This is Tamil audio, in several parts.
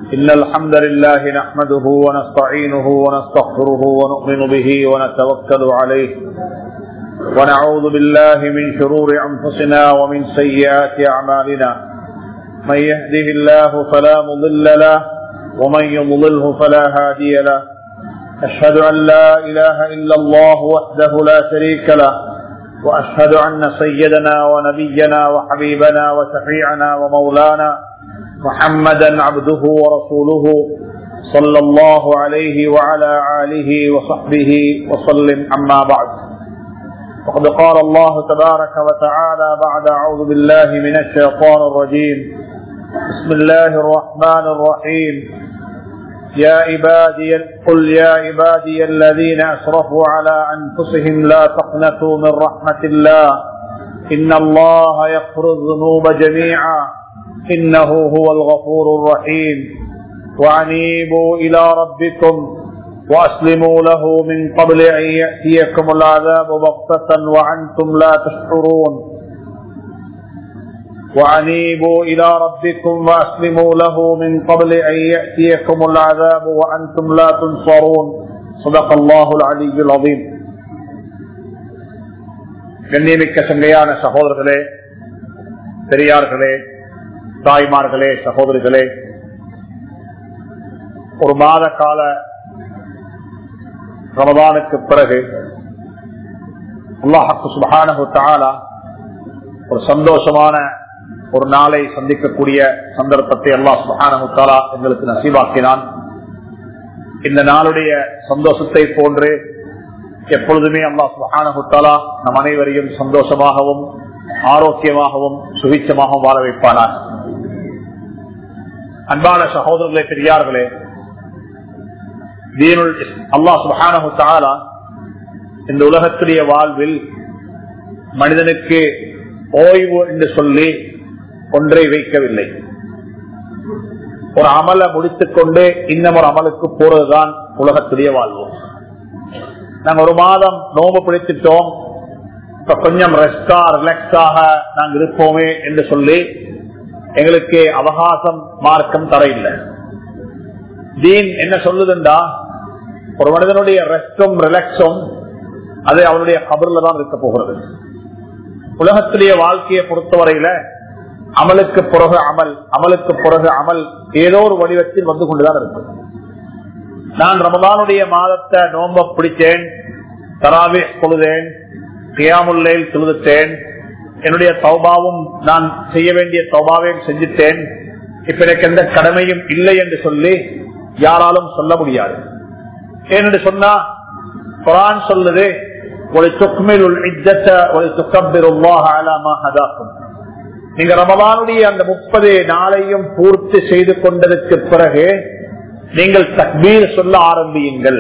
إن الحمد لله نحمده ونستعينه ونستغفره ونؤمن به ونتوكل عليه ونعوذ بالله من شرور أنفسنا ومن سيئات أعمالنا من يهده الله فلا مضل له ومن يضلله فلا هادي له أشهد أن لا إله إلا الله وحده لا شريك له وأشهد أن سيدنا ونبينا وحبيبنا وشفيعنا ومولانا محمدا عبده ورسوله صلى الله عليه وعلى آله وصحبه وسلم. أما بعد وقد قال الله تبارك وتعالى بعد أعوذ بالله من الشيطان الرجيم بسم الله الرحمن الرحيم قل يا عبادي الذين أسرفوا على أنفسهم لا تقنطوا من رحمة الله إن الله يغفر الذنوب جميعا إنه هو الغفور الرحيم وأنيبوا إلى ربكم وأسلموا له من قبل أن يأتيكم العذاب بغتة وأنتم لا تشعرون وأنيبوا إلى ربكم وأسلموا له من قبل أن يأتيكم العذاب وأنتم لا تنصرون صدق الله العلي العظيم. கண்ணியமிக்க சங்கையான சகோதரர்களே, பெரியார்களே, தாய்மார்களே, சகோதரிகளே, ஒரு மாத கால ரமதானுக்கு பிறகு அல்லாஹ் சுப்ஹானஹு வ தஆலா ஒரு சந்தோஷமான ஒரு நாளை சந்திக்கக்கூடிய சந்தர்ப்பத்தை அல்லாஹ் சுப்ஹானஹு வ தஆலா எங்களுக்கு நசீபாக்கினான். இந்த நாளுடைய சந்தோஷத்தை போன்று எப்பொழுதுமே அல்லாஹ் சுப்ஹானஹு வ தஆலா நம் அனைவரையும் சந்தோஷமாகவும் ஆரோக்கியமாகவும் சுபிட்சமாகவும் வாழ வைப்பானார். அன்பான சகோதரர்களே, பெரியார்களே, அல்லாஹ் சுப்ஹானஹு வ தஆலா இந்த உலகத்துடைய வாழ்வில் மனிதனுக்கு ஓய்வு என்று சொல்லி ஒன்றை வைக்கவில்லை. ஒரு அமலை முடித்துக் கொண்டு இன்னும் ஒரு அமலுக்கு போறதுதான் உலகத்துடைய வாழ்வு. நாங்க ஒரு மாதம் நோம்பு பிடித்துட்டோம், இப்ப கொஞ்சம் ரெஸ்டா ரிலாக்ஸாக நாங்க இருப்போமே என்று சொல்லி எங்களுக்கு அவகாசம் மார்க்கம் தர இல்லை. தீன் என்ன சொல்லுதுண்டா, ஒரு மனிதனுடைய ரெஸ்டும் ரிலாக்ஸும் அது அவனுடைய கபர்ல தான் இருக்க போகிறது. உலகத்திலேயே வாழ்க்கையை பொறுத்தவரையில அமலுக்கு பிறகு அமல், அமலுக்கு பிறகு அமல் ஏதோ ஒரு வடிவத்தில் வந்து கொண்டுதான் இருக்கும். நான் ரமலானுடைய மாதத்தை நோம்ப பிடிச்சேன், தராவீஹ் தொழுதேன், கியாமுல் லைல் தொழுதுட்டேன், என்னுடைய தௌபாவும் நான் செய்ய வேண்டிய தௌபாவையும் செஞ்சுட்டேன், இப்ப எனக்கு எந்த கடமையும் இல்லை என்று சொல்லி யாராலும் சொல்ல முடியாது. ஏனென்று சொன்னா குர்ஆன் சொல்லுது, நீங்க ரமலானுடைய அந்த 30 நாளையும் பூர்த்தி செய்து கொண்டதற்கு பிறகு நீங்கள் தக்பீர் சொல்ல ஆரம்பியுங்கள்.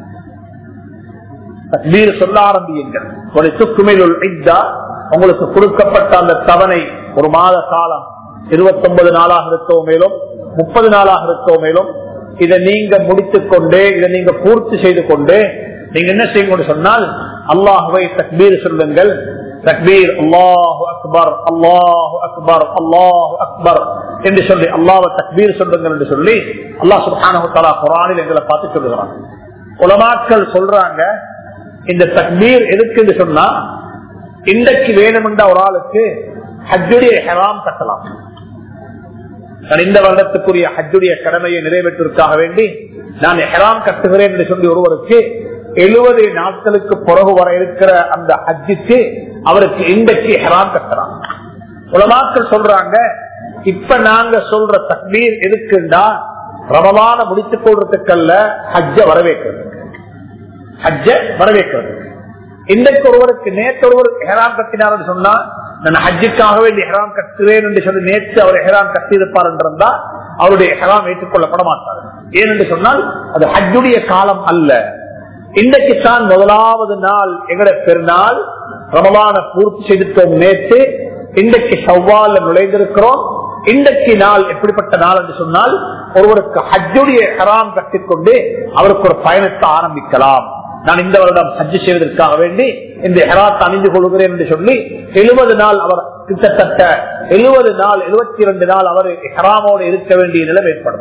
தக்பீர் சொல்ல ஆரம்பியுங்கள். உங்களுக்கு கொடுக்கப்பட்ட அந்த தவணை ஒரு மாத காலம் 29 நாளாக இருக்கோ மேலும் 30 நாளாக இருக்கோ மேலும் இதை நீங்க முடித்துக் கொண்டே, இதை நீங்க பூர்த்தி செய்து கொண்டு நீங்க என்ன செய்யணும் சொன்னால் அல்லாஹுவை தக்பீர் சொல்லுங்கள். தக்பீர் அல்லாஹு அக்பர் அல்லாஹு அக்பர் அல்லாஹு அக்பர் என்று சொல்லி அல்லாஹ்வை தக்பீர் சொல்லுங்கள் என்று சொல்லி அல்லாஹ் சுப்ஹானஹு வ தஆலா குர்ஆனில் எங்களை பார்த்து சொல்லுகிறாங்க. உலமாக்கள் சொல்றாங்க, இந்த தக்பீர் எதுக்கு என்று சொன்னா, இன்றைக்கு வேணுமென்ற ஒரு ஆளுக்கு ஹஜ்ஜுடைய இஹ்ராம் கட்டலாம். நான் இந்த வருடத்துக்குரிய ஹஜ்ஜுடைய கடமையை நிறைவேற்றுவதற்காக வேண்டி நான் இஹ்ராம் கட்டுகிறேன் என்று சொல்லி ஒருவருக்கு 70 நாட்களுக்கு பிறகு வர இருக்கிற அந்த ஹஜ்ஜுக்கு அவருக்கு இன்றைக்கு இஹ்ராம் கட்டலாம். உலமாக்கள் சொல்றாங்க, இப்ப நாங்க சொல்ற தக்பீர் எதுக்குண்டா ரமலான முடித்துக் கொள்றதுக்கல்ல, ஹஜ்ஜ வரவேற்கிறது. ஹஜ்ஜ வரவேற்கிறது. இன்றைக்கு ஒருவருக்கு நேற்று ஒருவருக்கு இஹ்ராம் கட்டினார் சொன்னா, நான் ஹஜ்ஜுக்காக வேண்டி இஹ்ராம் கட்டுகிறேன் என்று சொல்லி நேற்று அவர் இஹ்ராம் கட்டியிருப்பார் என்றிருந்தா அவருடைய இஹ்ராம் ஏற்றுக்கொள்ளப்பட மாட்டார். ஏனென்று சொன்னால் அது ஹஜ்ஜுடைய காலம் அல்ல. இன்றைக்கு தான் முதலாவது நாள் எங்களுடைய பெருநாள். ரமலான பூர்த்தி செய்துட்டோம் நேற்று, இன்றைக்கு ஷவ்வால்ல நுழைந்திருக்கிறோம். இன்றைக்கு நாள் எப்படிப்பட்ட நாள் என்று சொன்னால், ஒருவருக்கு ஹஜ்ஜுடைய இஹ்ராம் கட்டிக்கொண்டு அவருக்கு ஒரு பயணத்தை ஆரம்பிக்கலாம். நான் இந்த வருடம் ஹஜ் செய்வதற்காக வேண்டி இந்த இஹ்ராத்தை அணிந்து கொள்கிறேன் என்று சொல்லி 70 நாள் அவர் கிட்டத்தட்ட 70 நாள் 72 நாள் அவர் இஹ்ராமோடு இருக்க வேண்டிய நிலை ஏற்படும்.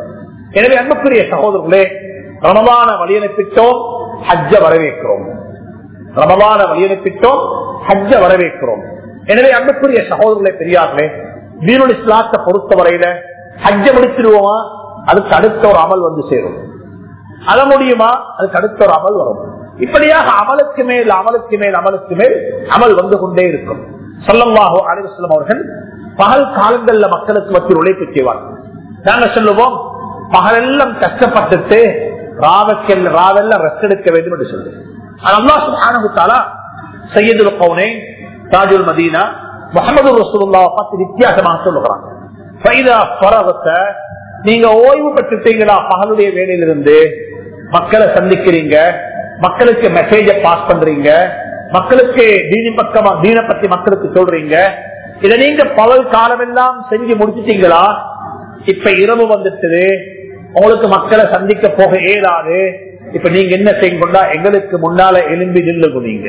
எனவே அன்புக்குரிய சகோதரர்களே, ரமலான வழியனுப்பிட்டோம், ஹஜ்ஜ வரவேற்கிறோம். ரமலான வழியனுப்பிட்டோம், ஹஜ்ஜ வரவேற்கிறோம். எனவே அன்புக்குரிய சகோதரர்களே, பெரியார்களே, தீனுல் இஸ்லாத்தை பொறுத்தவரையில ஹஜ்ஜ முடிச்சிருவோமா, அதுக்கு அடுத்த ஒரு அமல் வந்து சேரும். அத முடியுமா, அதுக்கு அடுத்த ஒரு அமல் வரும். இப்படியாக அமலுக்கு மேல் அமலுக்கு மேல் அமலுக்கு மேல் அமல் வந்து கொண்டே இருக்கும். ஸல்லல்லாஹு அலைஹி வஸல்லம் அவர்கள் பகல் காலங்கள்ல மக்களுக்கு மத்தியில் உழைப்பு செய்வார்கள். நாங்க சொல்லுவோம், பகலெல்லாம் கஷ்டப்பட்டுட்டு ராவெல்லாம் ரெஸ்ட் எடுக்க வேண்டும் என்று சொல்லு. அல்லாஹ் சுப்ஹானஹு வ தஆலா சய்யிதுல் கௌனைன் தாஜுல் மதீனா முஹம்மது ரசூலுல்லாஹ் பத்தி வித்தியாசமாக சொல்லுகிறாங்க. ஃபைதா ஃபரகத, நீங்க ஓய்வு பெற்றுட்டீங்களா பகலுடைய வேலையிலிருந்து, மக்களை சந்திக்கிறீங்க, மக்களுக்கு மெசேஜ பாஸ் பண்றீங்க, மக்களுக்கு தீன பத்தி மக்களுக்கு சொல்றீங்க, இதை நீங்க பகல் காலம் எல்லாம் செஞ்சு முடிச்சுட்டீங்களா? இப்ப இரவு வந்துட்டு உங்களுக்கு மக்களை சந்திக்க போக இயலாது. இப்ப நீங்க என்ன செய்யுங்கொண்டா, எங்களுக்கு முன்னால எலும்பி நில்லுங்க. நீங்க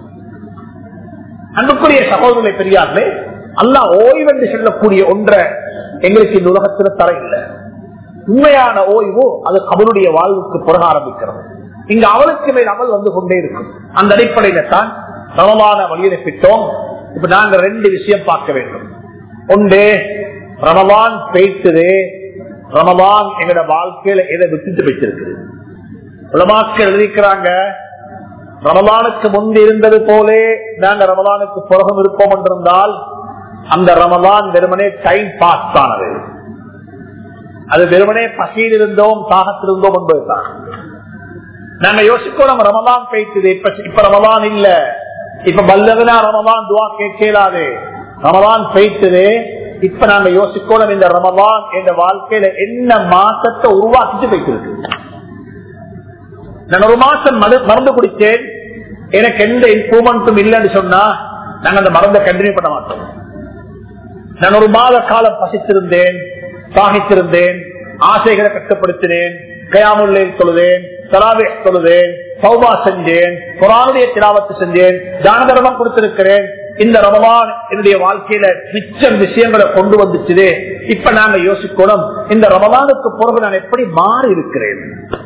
அன்புக்குரிய சகோதரர்களை, பெரியார்களே, அல்லாஹ் ஓய்வென்று சொல்லக்கூடிய ஒன்றை எங்களுக்கு இந்த உலகத்தில் தர இல்லை. உண்மையான ஓய்வு அது கபருடைய வாழ்வுக்கு பிறகு ஆரம்பிக்கிறது. இங்க அவளுக்கு மேல் அமல் வந்து கொண்டே இருக்கும். அந்த அடிப்படையில தான் ரமலான வழியனுப்பிட்டோம். இப்ப நாங்க ரெண்டு விஷயம் பார்க்க வேண்டும். ஒன்று, ரமலான் பேசுது, ரமலான் எங்களோட வாழ்க்கையில எதை விட்டுட்டு வச்சிருக்குது. உலமாக்கள் எழுதிக்கிறாங்க, ரமலானுக்கு முன்பு இருந்தது போலே நாங்க ரமலானுக்கு புறகம் இருப்போம் என்றிருந்தால் அந்த ரமலான் வெறுமனே டைம் பாஸ் ஆனது. அது வெறுமனே பசியில் இருந்தோம், தாகத்தில் இருந்தோம் என்பதுதான். நாங்க யோசிக்கணும், ரமலான் பேசுது, இப்ப ரமலான் இல்ல, இப்ப பல்லவனா ரமலான் துவா கேட்கலாது, ரமலான் பேசுது. இப்ப நாங்க யோசிக்கணும், இந்த ரமலான் என்ற வாழ்க்கையில என்ன மாற்றத்தை உருவாக்கிட்டு வைத்திருக்கு. நான் ஒரு மாசம் மருந்து குடிச்சேன், எனக்கு எந்த இம்ப்ரூவ்மெண்ட்டும் இல்லைன்னு சொன்னா நாங்க அந்த மருந்தை கண்டினியூ பண்ண மாட்டோம். நான் ஒரு மாத காலம் பசித்திருந்தேன், சாகித்திருந்தேன், ஆசைகளை கட்டுப்படுத்தினேன், கயாமுல்லை தொழுதேன், தராவே தொழுதேன், சௌபா செஞ்சேன், குர்ஆனுடைய திலாவத்து செஞ்சேன், தான தர்மம் கொடுத்திருக்கிறேன். இந்த ரமலான் என்னுடைய வாழ்க்கையில மிச்சம் விஷயங்களை கொண்டு வந்துச்சு. இப்ப நாங்க யோசிக்கணும், இந்த ரமலானுக்கு பிறகு நான் எப்படி மாறி இருக்கிறேன்.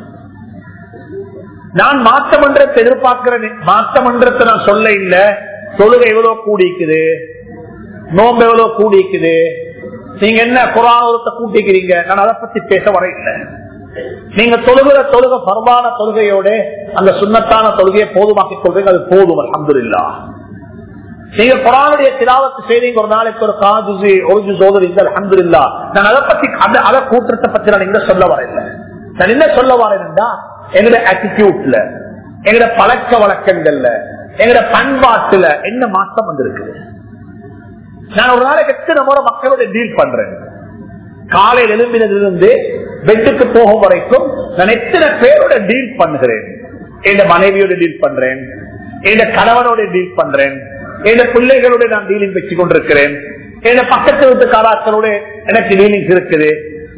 நான் மாற்றமன்றத்தை எதிர்பார்க்கிறேன், மாற்றமன்றத்தை நான் சொல்ல இல்ல. தொழுகை எவ்வளவு கூடிக்குது, நோம்பு எவ்வளவு கூடிக்குது, நீங்க என்ன குர்ஆனத்தை கூட்டிக்கிறீங்க, நான் அதை பத்தி பேச வர இல்லை. நீங்க தொழுகை பரவான தொழுகையோட அந்த சுன்னத்தான தொழுகையை போதுமாக்கிக் கொள்றீங்க, அது போதும் அல்ஹம்துலில்லாஹ். நீங்க குர்ஆனுடைய திலாவத்து செய்றீங்க, ஒரு நாளைக்கு ஒரு காஜுசி ஒரு ஜுஸோதர் அல்ஹம்துலில்லாஹ். நான் அதை பத்தி அதை கூட்டத்தை பத்தி நான் இங்க சொல்ல வர இல்லை. நான் என்ன சொல்ல வரேன்னா, எங்களோட ஆட்டிடியூட்ல, எங்களோட பழக்க வழக்கங்கள்ல, எங்களோட பண்பாட்டுல என்ன மாற்றம் வந்திருக்குது. நான் ஒரு நாளைக்கு எத்தனை முறை மக்களோட டீல் பண்றேன். காலையில் எழும்பினதிலிருந்து பெட்டுக்கு போகும் வரைக்கும் நான் எத்தனை பேரோட டீல் பண்ணுகிறேன். என் மனைவியோட டீல் பண்றேன், என் கணவனோட டீல் பண்றேன், என் பிள்ளைகளோட நான் டீலிங் வச்சு கொண்டிருக்கிறேன், என் பக்கத்து வீட்டுக்காராக்களோட எனக்கு டீலிங்ஸ் இருக்குது,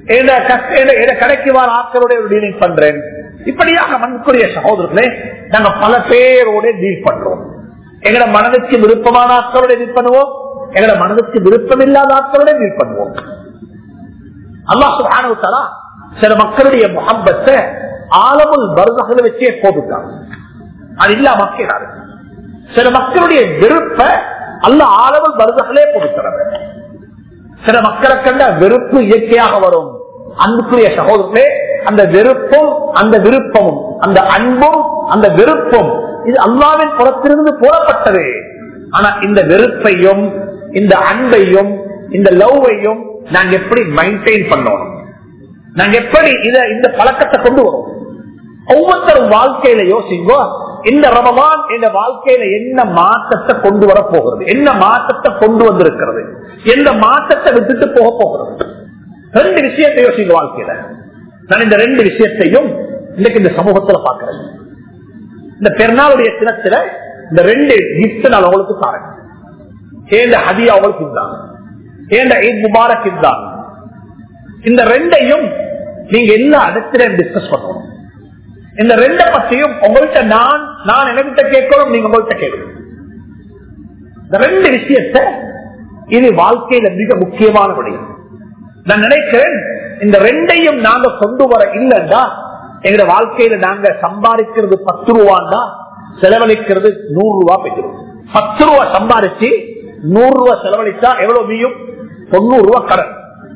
கடைக்கு வர ஆக்களோட டீலிங் பண்றேன். இப்படியாக மண்குரிய சகோதரர்களே, நாங்க பல பேரோட டீல் பண்றோம். எங்களோட மனதுக்கு விருப்பமான ஆட்களோட டீல் பண்ணுவோம், எங்களோட மனதுக்கு விருப்பம் இல்லாத ஆட்களோட டீல் பண்ணுவோம். அல்லாஹ் சுப்ஹானஹு வ தஆலா சில மக்களுடைய முஹப்பத்தை ஆலமுல் பர்ஸஹ்ல வச்சே போட்டுட்டாங்க, அது இல்லாம ஆக்கினாரு. சில மக்களுடைய விருப்ப அல்லாஹ் ஆலமுல் பர்ஸஹ்லே போட்டுட்டாங்க. சில மக்களை கண்ட வெறுப்பு இயற்கையாக வரும். அன்புக்குரிய சகோதரர்களே, அந்த வெறுப்பும் அந்த விருப்பமும், அந்த அன்பும் அந்த விருப்பம், இது அல்லாஹ்வின் புறத்திலிருந்து போடப்பட்டது. ஆனா இந்த வெறுப்பையும் இந்த அன்பையும் இந்த லவ்வையும் நாங்க எப்படி மெயின்டைன் பண்ணணும், நாங்க எப்படி இந்த பழக்கத்தை கொண்டு வரும். ஒவ்வொருத்தரும் வாழ்க்கையில யோசிங்கோ, இந்த ரமலான் இந்த வாழ்க்கையில என்ன மாற்றத்தை கொண்டு வர போகிறது, என்ன மாற்றத்தை கொண்டு வந்திருக்கிறது, எந்த மாற்றத்தை விட்டுட்டு போக போகிறது. ரெண்டு விஷயத்தை யோசிங்க வாழ்க்கையில. நான் இந்த ரெண்டு விஷயத்தையும் இன்னைக்கு இந்த சமூகத்துல பாக்குறேன். இந்த பெருநாளுடைய தினத்துல இந்த ரெண்டு கிஃப்ட் நான் உங்களுக்கு தாரேன். ஏந்த ஹதியா அவங்களுக்கு இருந்தாங்க, ஏந்த ஈத் முபாரக் இருந்தாங்க. இந்த ரெண்டையும் நீங்க எல்லா இடத்திலும் டிஸ்கஸ் பண்ணணும். இந்த ரெண்ட பத்தியும் உங்கள்கிட்ட நான் என்கிட்ட கேட்கணும், நீங்க உங்கள்கிட்ட கேட்கணும். இந்த ரெண்டு விஷயத்தை இது வாழ்க்கையில மிக முக்கியமான விடயம். நான் நினைக்கிறேன் இந்த ரெண்டையும் நாங்க கொண்டு வர இல்லைன்னா எங்க வாழ்க்கையில நாங்க சம்பாதிக்கிறது 10 ரூபான்னா செலவழிக்கிறது 100 ரூபாய் பெற்றோம். 10 ரூபாய் சம்பாதிச்சு 100 ரூபாய் செலவழிச்சா எவ்வளவு மீயும்? 90 ரூபாய் கடன்.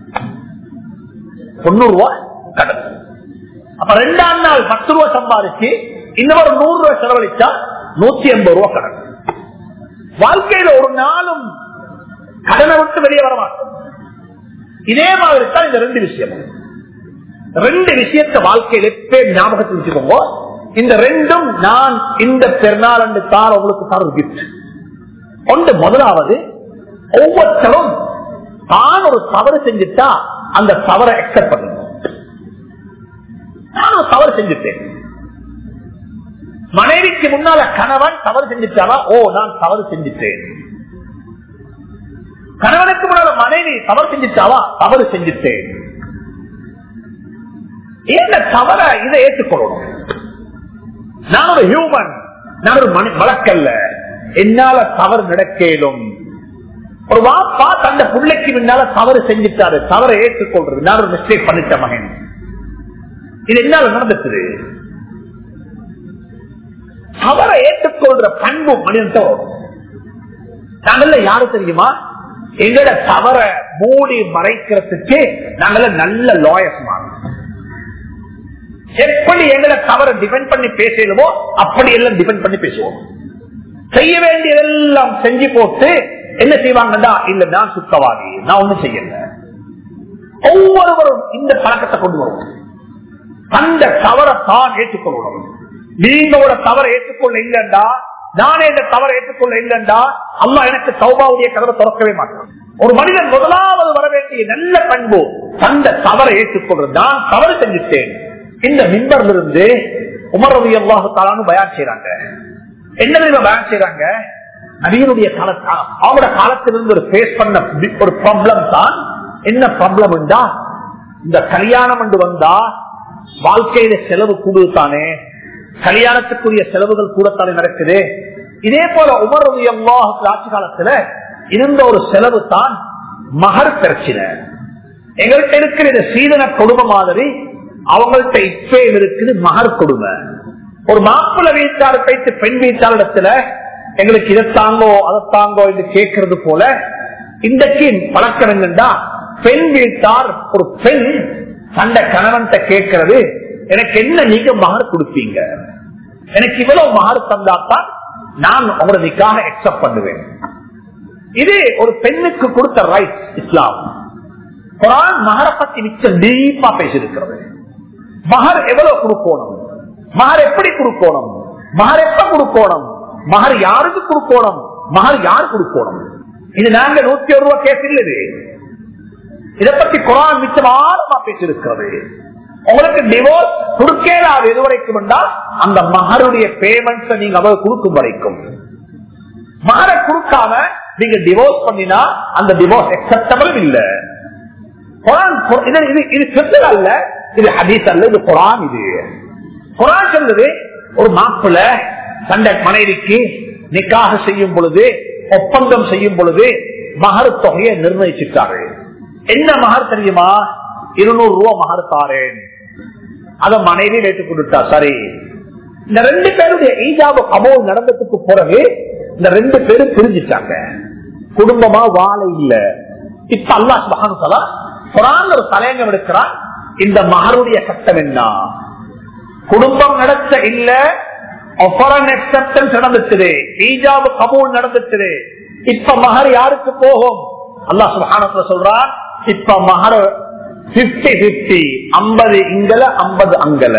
90 ரூபாய் கடன். அப்ப 2ஆம் நாள் 10 ரூபாய் சம்பாதிச்சு இன்னொரு 100 ரூபாய் செலவழிச்சா 180 ரூபாய் கடன். வாழ்க்கையில ஒரு நாளும் கடனை விட்டு வெளியே வர மாட்டோம். இதே மாதிரி தான் இந்த 2 விஷயம். 2 விஷயத்தை வாழ்க்கையில் எப்பயும் ஞாபகத்தில் வச்சுக்கோங்க. இந்த 2ம் நான் இந்த பெருநாள் அன்று தான் உங்களுக்கு தர கிஃப்ட். ஒன்று, முதலாவது, ஒவ்வொருத்தரும் தான் ஒரு தவறு செஞ்சுட்டா அந்த தவறை அக்செப்ட் பண்ணணும். நான் ஒரு தவறு செஞ்சுட்டேன். மனைவிக்கு முன்னால கணவன் தவறு செஞ்சுட்டாரா? ஓ, நான் தவறு செஞ்சுட்டேன். கணவனுக்கு முன்னால மனைவி தவறு செஞ்சுட்டாவா? தவறு செஞ்சுட்டேன். இந்த தவற இதை ஏற்றுக்கொள்ளணும். நான் ஒரு ஹியூமன், நான் ஒரு வழக்கல்ல, என்னால தவறு நடக்கலும். ஒரு வாப்பா தந்த பிள்ளைக்கு முன்னால தவறு செஞ்சுட்டாரு, தவறை ஏற்றுக்கொள்றது. நான் ஒரு மிஸ்டேக் பண்ணிட்ட மகன், இது என்னால நடந்துச்சு. தவறை ஏற்றுக்கொள்ற பண்பு மனிதன். நாங்கள்ல யாரு தெரியுமா? எங்களோட தவற மூடி மறைக்கிறதுக்கு நாங்கள நல்ல லாயர்ஸ். எப்படி எங்களை தவற டிபெண்ட் பண்ணி பேசலுமோ அப்படி எல்லாம் டிபெண்ட் பண்ணி பேசுவோம். செய்ய வேண்டியதெல்லாம் செஞ்சு போட்டு என்ன செய்வாங்கடா, இல்ல நான் சுத்தவாதி, நான் ஒண்ணும் செய்யல. ஒவ்வொருவரும் இந்த பழக்கத்தை கொண்டு வரும். அந்த தவறை தான் ஏற்றுக்கொள்ளணும். நீங்களோட தவறை ஏற்றுக்கொள்ள இல்லைண்டா, நானே இந்த தவறை ஏற்றுக்கொள்ள இல்லைண்டா, அல்லாஹ் எனக்கு தௌபாவுடைய கதவை திறக்கவே மாட்டான். ஒரு மனிதன் முதலாவது வர வேண்டிய நல்ல பண்பு தந்த தவறை ஏற்றுக்கொள்றது. நான் தவறு செஞ்சுட்டேன். இந்த மிம்பர்ல இருந்து உமர் ரலியல்லாஹு தஆலா பயான் செய்றாங்க. என்ன பயான் செய்றாங்க? நபியினுடைய காலத்துல, அவரோட காலத்திலிருந்து ஒரு ஃபேஸ் பண்ண ஒரு ப்ராப்ளம் தான். என்ன ப்ராப்ளம்? இந்த கல்யாணம் என்று வந்தா வாழ்க்கையில செலவு கூடுதானே, கல்யாணத்துக்குரிய செலவுகள் கூடத்தானே நடக்குது. இதே போல உமர் ரலியல்லாஹு ஆட்சி காலத்துல இருந்த ஒரு செலவு தான் மகர் பிரச்சனை. எங்கள்கிட்ட இருக்கிற இந்த சீதன கொடுமை மாதிரி அவங்கள்ட்ட இப்பயும் இருக்குது மகர் கொடுமை. ஒரு மாப்பிள்ளை வீட்டார் போயிட்டு பெண் வீட்டாரிடத்துல எங்களுக்கு இதை தாங்கோ அதை தாங்கோ என்று கேட்கறது போல இன்றைக்கு பழக்கம் என்னண்டா, பெண் வீட்டார் ஒரு பெண் தந்த கணவன்கிட்ட கேட்கிறது, எனக்கு என்ன நீங்க மகர் கொடுப்பீங்க, எனக்கு இவ்வளவு மகர் தந்தாத்தான் நான் உங்களோட நிக்காக அக்செப்ட் பண்ணுவேன். இது ஒரு பெண்ணுக்கு கொடுத்த ரைட். இஸ்லாம் குர்ஆன் மகரை பத்தி மிச்சம் டீப்பா பேசியிருக்கிறது. மகர் எவ்வளவு கொடுக்கணும், மகர் எப்படி கொடுக்கணும், மகர் எப்ப கொடுக்கணும், மகர் யாருக்கு கொடுக்கணும், மகர் யார் கொடுக்கணும். இது நாங்க 101 ரூபாய் கேஸ் இல்லது. இதை பத்தி குர்ஆன் மிச்சம் ஆழமா பேசியிருக்கிறது. உங்களுக்கு டிவோர்ஸ் கொடுக்கலாது எது வரைக்கும் என்றால் அந்த மகருடைய பேமெண்ட்ஸ் நீங்க அவர் கொடுக்கும் வரைக்கும். மகரை கொடுக்காம நீங்க டிவோர்ஸ் பண்ணினா அந்த டிவோர்ஸ் அக்செப்டபிள் இல்ல. இது சித்தல் அல்ல, இது ஹதீஸ் அல்ல, இது குர்ஆன். இது குர்ஆன் சொல்லுது, ஒரு மாப்பிள்ள தந்த மனைவிக்கு நிக்காக செய்யும் பொழுது, ஒப்பந்தம் செய்யும் பொழுது மகர் தொகையை நிர்ணயிச்சிட்டாரு. என்ன மகர் தெரியுமா? 200 ரூபாய் மகர் தாரேன். அத மனைவி வைத்துக் கொடுத்தா. சரி, இந்த 2 பேருடைய ஈஜாபு கபூல் நடந்ததுக்கு பிறகு இந்த 2 பேரும் பிரிஞ்சிட்டாங்க. குடும்பமா வாழ இல்ல. இப்ப அல்லாஹ் சுப்ஹானஹு வ தஆலா குர்ஆன்ல ஒரு தலையங்கம் எடுக்கிறான். இந்த மகருடைய சட்டம் என்ன? குடும்பம் நடத்த இல்ல, ஆஃபர் அக்செப்டன்ஸ் நடந்துச்சு, ஈஜாபு கபூல் நடந்துச்சு. இப்ப மகர் யாருக்கு போகும்? அல்லாஹ் சுப்ஹானஹு வ தஆலா சொல்றான், இப்ப மகர் 50-50, 50 இங்கல 50 அங்கல.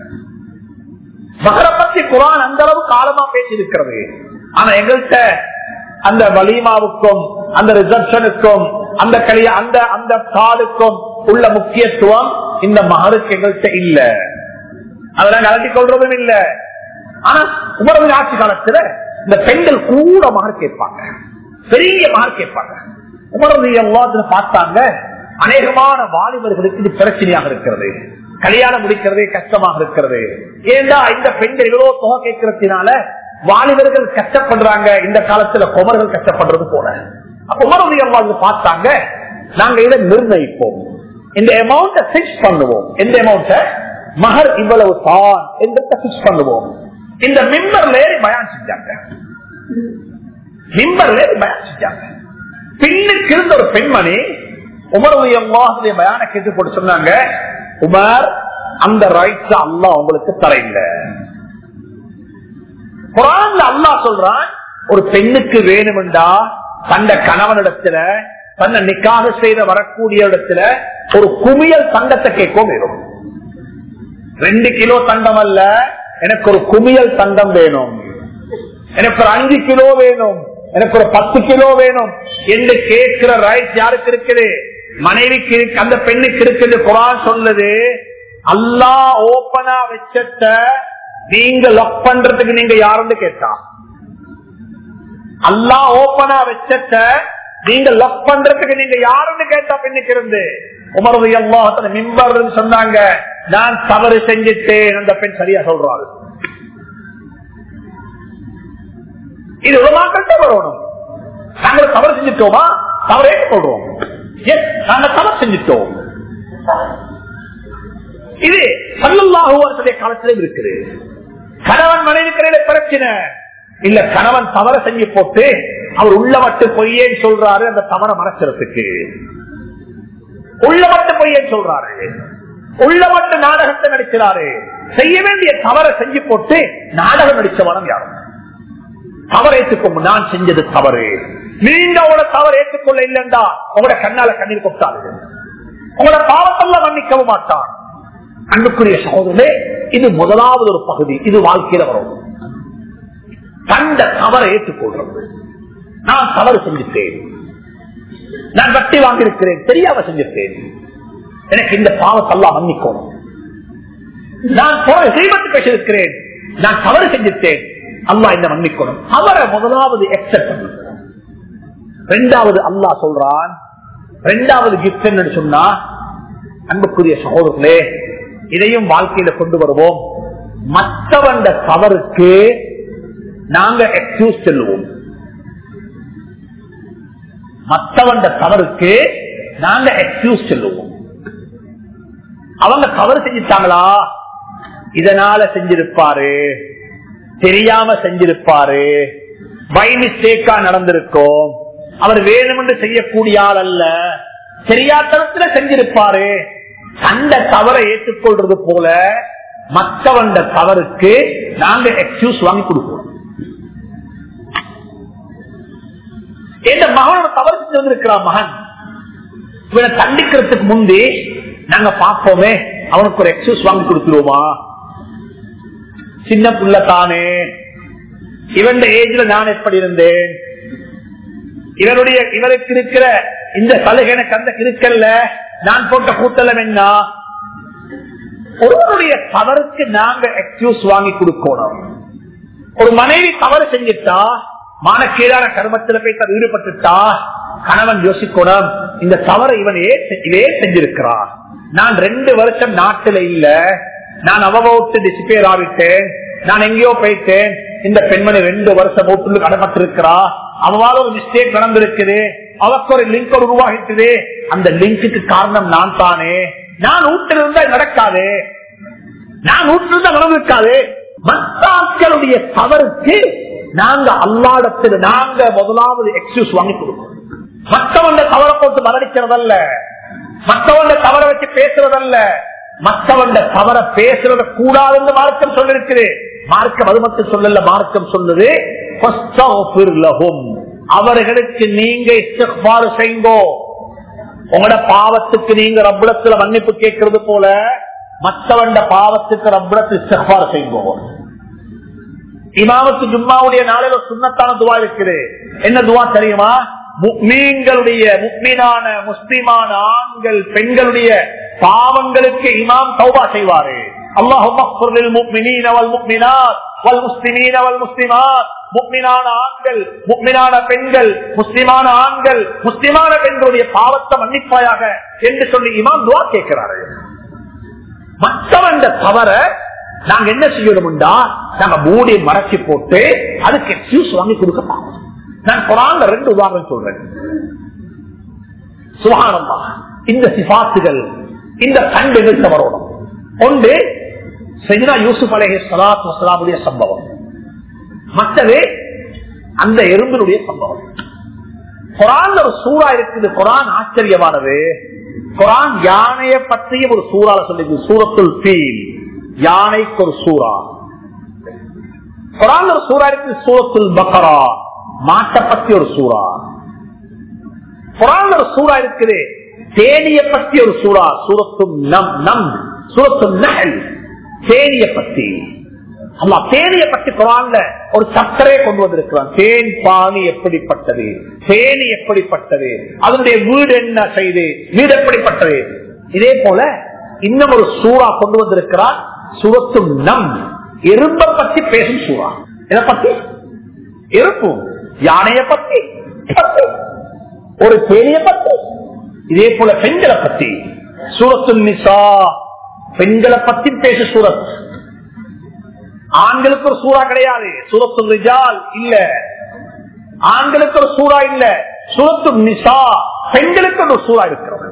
மகரை பத்தி குர்ஆன் அந்த அளவு காலமா பேசி இருக்கிறது. ஆனா எங்கள்கிட்ட அந்த வலிமாவுக்கும் அந்த ரிசப்ஷனுக்கும் அந்த அந்த காலுக்கும் உள்ள முக்கியத்துவம் இந்த மகருக்கு எங்கள்கிட்ட இல்ல. அதெல்லாம் கலட்டி கொள்றதும் இல்ல. ஆனா உமரது ஆட்சி காலத்துல இந்த பெண்கள் கூட மகர் கேட்பாங்க, பெரிய மகர் கேட்பாங்க. உமரது எல்லாத்துல பார்த்தாங்க, அநேகமான வாலிபர்களுக்கு இது பிரச்சனையாக இருக்கிறது, கல்யாணம் முடிக்கிறதே கஷ்டமாக இருக்கிறது. ஏண்டா இந்த பெண்கள் இவ்வளவு தொகை கேட்கறதுனால வாலிபர்கள் கஷ்டப்படுறாங்க, இந்த காலத்துல குமர்கள் கஷ்டப்படுறது போல. அப்ப உமரது எல்லாத்துல பார்த்தாங்க, நாங்க இதை நிர்ணயிப்போம். இந்த அமௌண்ட பிக்ஸ் பண்ணுவோம். எந்த அமௌண்ட மகர் இவ்வளவு தான் என்று பிக்ஸ் பண்ணுவோம். இந்த மிம்பர்ல ஏறி பயான் செஞ்சாங்க. மிம்பர்ல ஏறி பயான் செஞ்சாங்க. பின்னுக்கு இருந்த ஒரு பெண்மணி உமருடைய பயான கேட்டு போட்டு சொன்னாங்க, உமர் அந்த ரைட்ஸ் அல்லாஹ் உங்களுக்கு தரையில்லை. குர்ஆன்ல அல்லாஹ் சொல்றான், ஒரு பெண்ணுக்கு வேணுமெண்டா தந்த கணவனிடத்துல தன்னை நிக்காக செய்த வரக்கூடிய இடத்துல ஒரு குமியல் தண்டத்தை கேட்கும் வேணும். 2 கிலோ தண்டம் அல்ல, எனக்கு ஒரு குமியல் தண்டம் வேணும், எனக்கு ஒரு 5 கிலோ வேணும், எனக்கு ஒரு 10 கிலோ வேணும் என்று கேட்கிற ரைட் யாருக்கு இருக்குது? மனைவிக்கு, அந்த பெண்ணுக்கு இருக்குது. குர்ஆன் சொல்லுது, அல்லாஹ் ஓபனா வச்சத நீங்க லாக் பண்றதுக்கு நீங்க யாருன்னு கேட்டா, அல்லாஹ் ஓபனா வச்சத நீங்க லாக் பண்றதுக்கு நீங்க யாருன்னு கேட்டா பெண்ணுக்கு இருந்து உமர் ரலியல்லாஹு மிம்பர்ல சொன்னாங்க, நான் தவறு செஞ்சிட்டேன். அந்த பெண் சரியா சொல்றாரு. இது உலமாக்கள்கிட்ட வரணும். நாங்கள் தவறு செஞ்சிட்டோமா? தவறே சொல்றோம். நாங்க தவறு செஞ்சிட்டோம். இது ஸல்லல்லாஹு அலைஹி வஸல்லம் காலத்திலே இருக்குது. கணவன் மனைவிக்கு பிரச்சனை இல்ல, கணவன் தவற செஞ்சு போட்டு அவர் உள்ளவட்டு பொய்யே சொல்றாரு. அந்த தவற மறைக்கிறதுக்கு உள்ளவட்டு பொய்யே சொல்றாரு, உள்ளவட்டு நாடகத்தை நடிக்கிறாரு. செய்ய வேண்டிய தவற செஞ்சு போட்டு நாடகம் நடிச்சவனம் யாரும்? தவறு ஏற்றுக்கொண்டு நான் செஞ்சது தவறு, நீங்க உங்களோட தவறு ஏற்றுக்கொள்ள இல்லைண்டா உங்களோட கண்ணால கண்ணீர் கொட்டாரு, உங்களோட பாவத்தெல்லாம் மன்னிக்கவும் மாட்டான். அன்புக்குரிய சகோதரே, இது முதலாவது ஒரு பகுதி. இது வாழ்க்கையில வரும். கண்ட தவறை ஏற்றுக்கொள்றது. நான் தவறு செஞ்சிட்டேன், நான் வட்டி வாங்கியிருக்கிறேன், தெரியாம செஞ்சிட்டேன், எனக்கு இந்த பாவத்தெல்லாம் மன்னிக்கணும். நான் செய்வத்து பேசியிருக்கிறேன், நான் தவறு செஞ்சிட்டேன், அல்லாஹ் இந்த மன்னிக்கணும். அவரை முதலாவது எக்ஸெப்ட் பண்ண. இரண்டாவது அல்லாஹ் சொல்றான், இரண்டாவது கிஃப்ட் என்ன சொன்னா, அன்புக்குரிய சகோதரர்களே, இதையும் வாழ்க்கையில கொண்டு வருவோம். மற்றவண்ட தவறுக்கு நாங்க எக்ஸ்கியூஸ் சொல்லுவோம். மற்றவண்ட தவறுக்கு நாங்க எக்ஸ்கியூஸ் சொல்லுவோம். அவங்க தவறு செஞ்சிட்டாங்களா, இதனால செஞ்சிருப்பாரு, தெரியாம செஞ்சிருப்பாரு, பை மிஸ்டேக்கா நடந்திருக்கும், அவர் வேணுமென்று செய்யக்கூடிய ஆள் அல்ல, தெரியாதனத்துல செஞ்சிருப்பாரு. அந்த தவறை ஏற்றுக்கொள்றது போல மற்றவண்ட தவறுக்கு நாங்க எக்ஸ்கியூஸ் வாங்கி கொடுப்போம். எந்த மகனோட தவறு செஞ்சு வந்திருக்கிறான் மகன், இவனை தண்டிக்கிறதுக்கு முந்தி நாங்க பார்ப்போமே, அவனுக்கு ஒரு எக்ஸ்கியூஸ் வாங்கி கொடுத்துருவோமா? சின்ன புள்ள தானே, இவன் ஏஜ்ல நான் எப்படி இருந்தேன், இவருக்கு இருக்கிற இந்த சலுகை எனக்கு அந்த இருக்கல்ல, நான் போட்ட கூட்டலம் என்ன? ஒருவருடைய தவறுக்கு நாங்க எக்ஸ்கியூஸ் வாங்கி கொடுக்கணும். ஒரு மனைவி தவறு செஞ்சிட்டா, மானக்கீழான கர்மத்தில் போய் ஈடுபட்டுட்டா, கணவன் யோசிக்கணும், இந்த தவறு இவே செஞ்சிருக்கிறான். நான் 2 வருஷம் நாட்டில் இல்ல, நான் அவவோட்டு டிசிபேர் ஆகிட்டேன், நான் எங்கேயோ போயிட்டேன், இந்த பெண்மணி 2 வருஷம் ஓட்டுள்ள கடமைத்திருக்கிறா, அவளால ஒரு மிஸ்டேக் நடந்திருக்குது, அவருக்கு ஒரு லிங்க் உருவாகிட்டு, அந்த லிங்க்கு காரணம் நான் தானே, நான் வீட்டில் இருந்தா நடக்காது, நான் வீட்டில் இருந்தா நடந்திருக்காது. மற்றாக்களுடைய தவறுக்கு நாங்க அல்லாடத்தில் நாங்க முதலாவது எக்ஸ்கியூஸ் வாங்கி கொடுக்கணும். மற்றவங்க தவறை போட்டு மரணிக்கிறதல்ல, மற்றவங்க தவற வச்சு பேசுறதல்ல, மற்றவங்க தவற பேசுறத கூடாதுன்னு மார்க்கம் சொல்லிருக்குது. மார்க்கம் அது மட்டும் சொல்லல, மார்க்கம் சொல்லுது அவர்களுக்கு நீங்க இஸ்திக்பார் செய்யுங்கோ. உங்களோட பாவத்துக்கு நீங்க ரப்பிடத்துல மன்னிப்பு கேட்கறது போல மற்றவண்ட பாவத்துக்கு ரப்பிடத்தில் இஸ்திக்பார் செய்யுங்கோ. இமாமத்து ஜும்மாவுடைய நாளில் ஒரு சுன்னத்தான துவா இருக்குது. என்ன துவா தெரியுமா? முக்மீன்களுடைய, முக்மீனான முஸ்லிமான ஆண்கள் பெண்களுடைய பாவங்களுக்கு இமாம் தௌபா செய்வாரு. அல்லாஹும்ம க்ஃபிர் லில் முஃமினீன வல் முஃமினாத் வல் முஸ்லிமீன வல் முஸ்லிமாத். முக்மினான ஆண்கள், முக்மினான பெண்கள், முஸ்லிமான ஆண்கள், முஸ்லிமான பெண்களுடைய பாவத்தை மன்னிப்பாயாக என்று சொல்லி இமாம் துவா கேட்கிறாரு. மற்றவன் தவற நாங்க என்ன செய்யணும்டா, நாங்க மூடி மறைச்சி போட்டு அதுக்கு எக்ஸ்கியூஸ் வாங்கி கொடுக்க பார்க்கணும். நான் குர்ஆன்ல 2 உதாரணம் சொல்றேன். சுப்ஹானல்லாஹ், இந்த சிஃபாத்துகள் இந்த பண்பு எதிர்த்து வரணும். ஒன்று சையதுனா யூசுப் அலைஹிஸ்ஸலாத்து வஸ்ஸலாமுடைய சம்பவம், மற்றது அந்த எறும்பினுடைய சம்பவம். குர்ஆன்ல ஒரு சூரா இருக்குது. குர்ஆன் ஆச்சரியமானது. குர்ஆன் யானையை பற்றிய ஒரு சூறால சொல்லுது. சூரத்துல் ஃபீல், யானைக்கு ஒரு சூறா. குர்ஆன்ல ஒரு சூறா இருக்கு. சூரத்துல் பக்ரா, மாட்டை பற்றி ஒரு சூறா. குர்ஆன்ல ஒரு சூறா இருக்குது. தேனியை பற்றி ஒரு சூறா. சூரத்துல் சூரத்துல் நஹல், தேனியை பற்றி. அல்லாஹ் தேனியை பற்றி குர்ஆன்ல ஒரு சப்டரே கொண்டு வந்திருக்கிறான். தேன் பானி எப்படிப்பட்டது, தேனி எப்படிப்பட்டது, அதனுடைய வீடு என்ன செய்து, வீடு எப்படிப்பட்டது. இதே போல இன்னும் ஒரு சூறா கொண்டு வந்திருக்கிறான். சூரத்துல் எறும்பை பற்றி பேசும் சூறா. இதை பற்றி எறும்பு, யானையை பற்றி, ஒரு தேனியை பற்றி. இதே போல பெண்களை பற்றி சூரத்துல் நிசா, பெண்களை பற்றி பேசு சூரத். ஆண்களுக்கு ஒரு சூறா கிடையாது. சூரத்துல் ரிஜால் இல்ல, ஆண்களுக்கு ஒரு சூறா இல்ல. சூரத்துல் நிசா, பெண்களுக்கு ஒரு சூறா இருக்கிறது.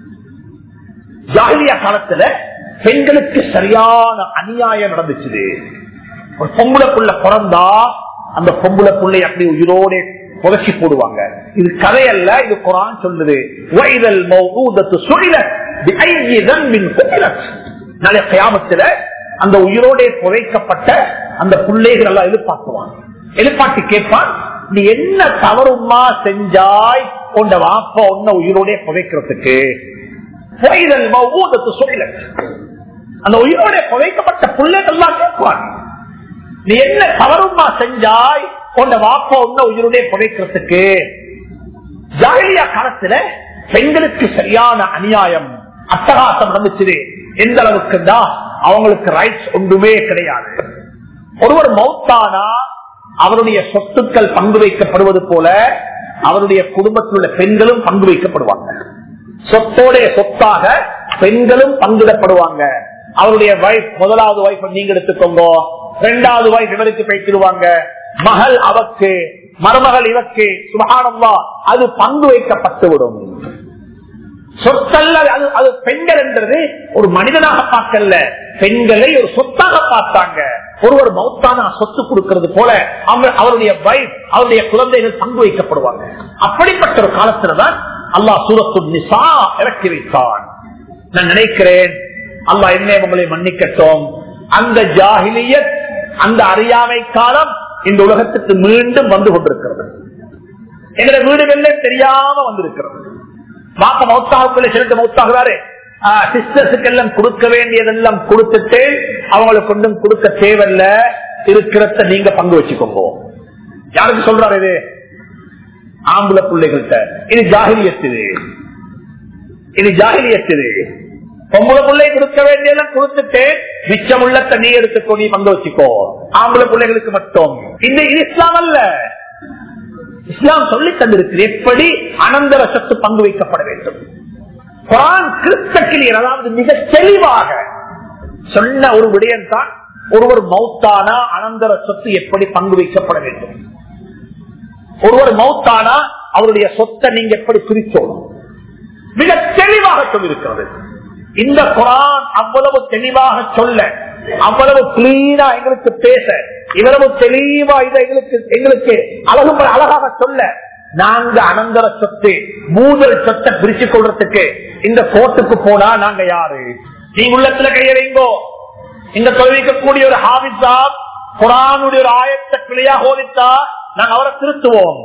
ஜாஹிலியா காலத்துல பெண்களுக்கு சரியான அநியாயம் நடந்துச்சு. ஒரு பொம்பளை புள்ள பிறந்தா அந்த பொம்பளை புள்ளை அப்படி உயிரோட புதைச்சி போடுவாங்க. இது கதையல்ல, இது குர்ஆன் சொல்லுது. வைதல் மௌஊதத்து சுஇலத் பிஐயி தன்பின் குதிலத். நாளை கியாமத்துல அந்த உயிரோட புதைக்கப்பட்ட அந்த பிள்ளைகள் எல்லாம் எதிர்பார்க்குவான். எதிர்பார்த்து கேட்பான், நீ என்ன தவறுமா செஞ்சாய் உண்ட வாப்பா உன்ன உயிரோட புதைக்கிறதுக்கு? வைதல் மௌஊதத்து சுஇலத், அந்த உயிரோட புதைக்கப்பட்ட பிள்ளைகள் எல்லாம் கேட்பான், நீ என்ன தவறுமா செஞ்சாய் உண்ட வாப்பா உன்ன உயிரோட புதைக்கிறதுக்கு? ஜாஹிலியா காலத்துல பெண்களுக்கு சரியான அநியாயம், அட்டகாசம் நடந்துச்சு. எந்த அளவுக்கு தான் அவங்களுக்கு ரைட்ஸ் ஒன்றுமே கிடையாது. ஒருவர் மௌத்தானா அவருடைய சொத்துக்கள் பங்கு வைக்கப்படுவது போல அவருடைய குடும்பத்தில் உள்ள பெண்களும் பங்கு வைக்கப்படுவாங்க. சொத்தோடைய சொத்தாக பெண்களும் பங்கிடப்படுவாங்க. அவருடைய வைஃப், முதலாவது வைஃப் நீங்க எடுத்துக்கோங்க, இரண்டாவது வைஃப் இவருக்கு பேசிடுவாங்க, மகள் அவக்கு, மருமகள் இவக்கு. சுப்ஹானல்லாஹ், அது பங்கு வைக்கப்பட்டுவிடும். சொத்தல்ல, அது பெண்கள் என்றது ஒரு மனிதனாக பார்க்கல, பெண்களை ஒரு சொத்தாக பார்த்தாங்க. ஒருவர் மௌத்தான சொத்து கொடுக்கிறது போல அவருடைய வைஃப், அவருடைய குழந்தைகள் பங்கு வைக்கப்படுவாங்க. அப்படிப்பட்ட ஒரு காலத்துலதான் அல்லாஹ் சூரத்துல் நிசா இறக்கி வைத்தான். நான் நினைக்கிறேன் அல்லாஹ் என்னை உங்களை மன்னிக்கட்டும். அந்த ஜாஹிலியத், அந்த அறியாமை காலம் இந்த உலகத்துக்கு மீண்டும் வந்து கொண்டிருக்கிறது. எங்களுடைய வீடுகள்ல தெரியாம வந்திருக்கிறது. மாப்ப மௌத்தாகுள்ள சிலருக்கு மௌத்தாகிறாரு, சிஸ்டர்ஸுக்கு எல்லாம் கொடுக்க வேண்டியதெல்லாம் கொடுத்துட்டு அவங்களுக்கு கொண்டும் கொடுக்க தேவையில்ல, இருக்கிறத நீங்க பங்கு வச்சுக்கோங்க. யாருக்கு சொல்றாரு இது? ஆம்பளை பிள்ளைகள்கிட்ட. இது ஜாஹிலியத்து, இது ஜாஹிலியத்து. பொம்பளை பிள்ளை கொடுக்க வேண்டியதெல்லாம் கொடுத்துட்டு மிச்சம் உள்ளத்தை நீ எடுத்துக்கோ, நீ பங்கு வச்சுக்கோ. ஆம்பளை பிள்ளைகளுக்கு மட்டும். இது இஸ்லாம் அல்ல. இஸ்லாம் சொல்லி தந்திருக்கு எப்படி அனந்தர சொத்து பங்கு வைக்கப்பட வேண்டும். குர்ஆன் கிறிஸ்தக்கிலியர், அதாவது மிக தெளிவாக சொன்ன ஒரு விடயம் தான் ஒருவர் மௌத்தானா அனந்தர சொத்து எப்படி பங்கு வைக்கப்பட வேண்டும். ஒருவர் மௌத்தானா அவருடைய சொத்தை நீங்க எப்படி பிரிச்சோம் மிக தெளிவாக சொல்லியிருக்கிறது. இந்த குர்ஆன் அவ்வளவு தெளிவாக சொல்ல, அவ்வளவு கிளீனா எங்களுக்கு பேச, இவ்வளவு தெளிவா இதை எங்களுக்கு அழகாக சொல்ல, நாங்க அனந்தர சொத்து மூதல் சொத்தை பிரிச்சு கொள்றதுக்கு இந்த கோர்ட்டுக்கு போனா நாங்க யாரு? நீங்க உள்ளத்துல கைய வைங்கோ. இந்த தொழிற்கக்கூடிய ஒரு ஹாபிஸா குர்ஆனுடைய ஒரு ஆயத்தை கிளியா ஓதித்தா நாங்க அவரை திருத்துவோம்.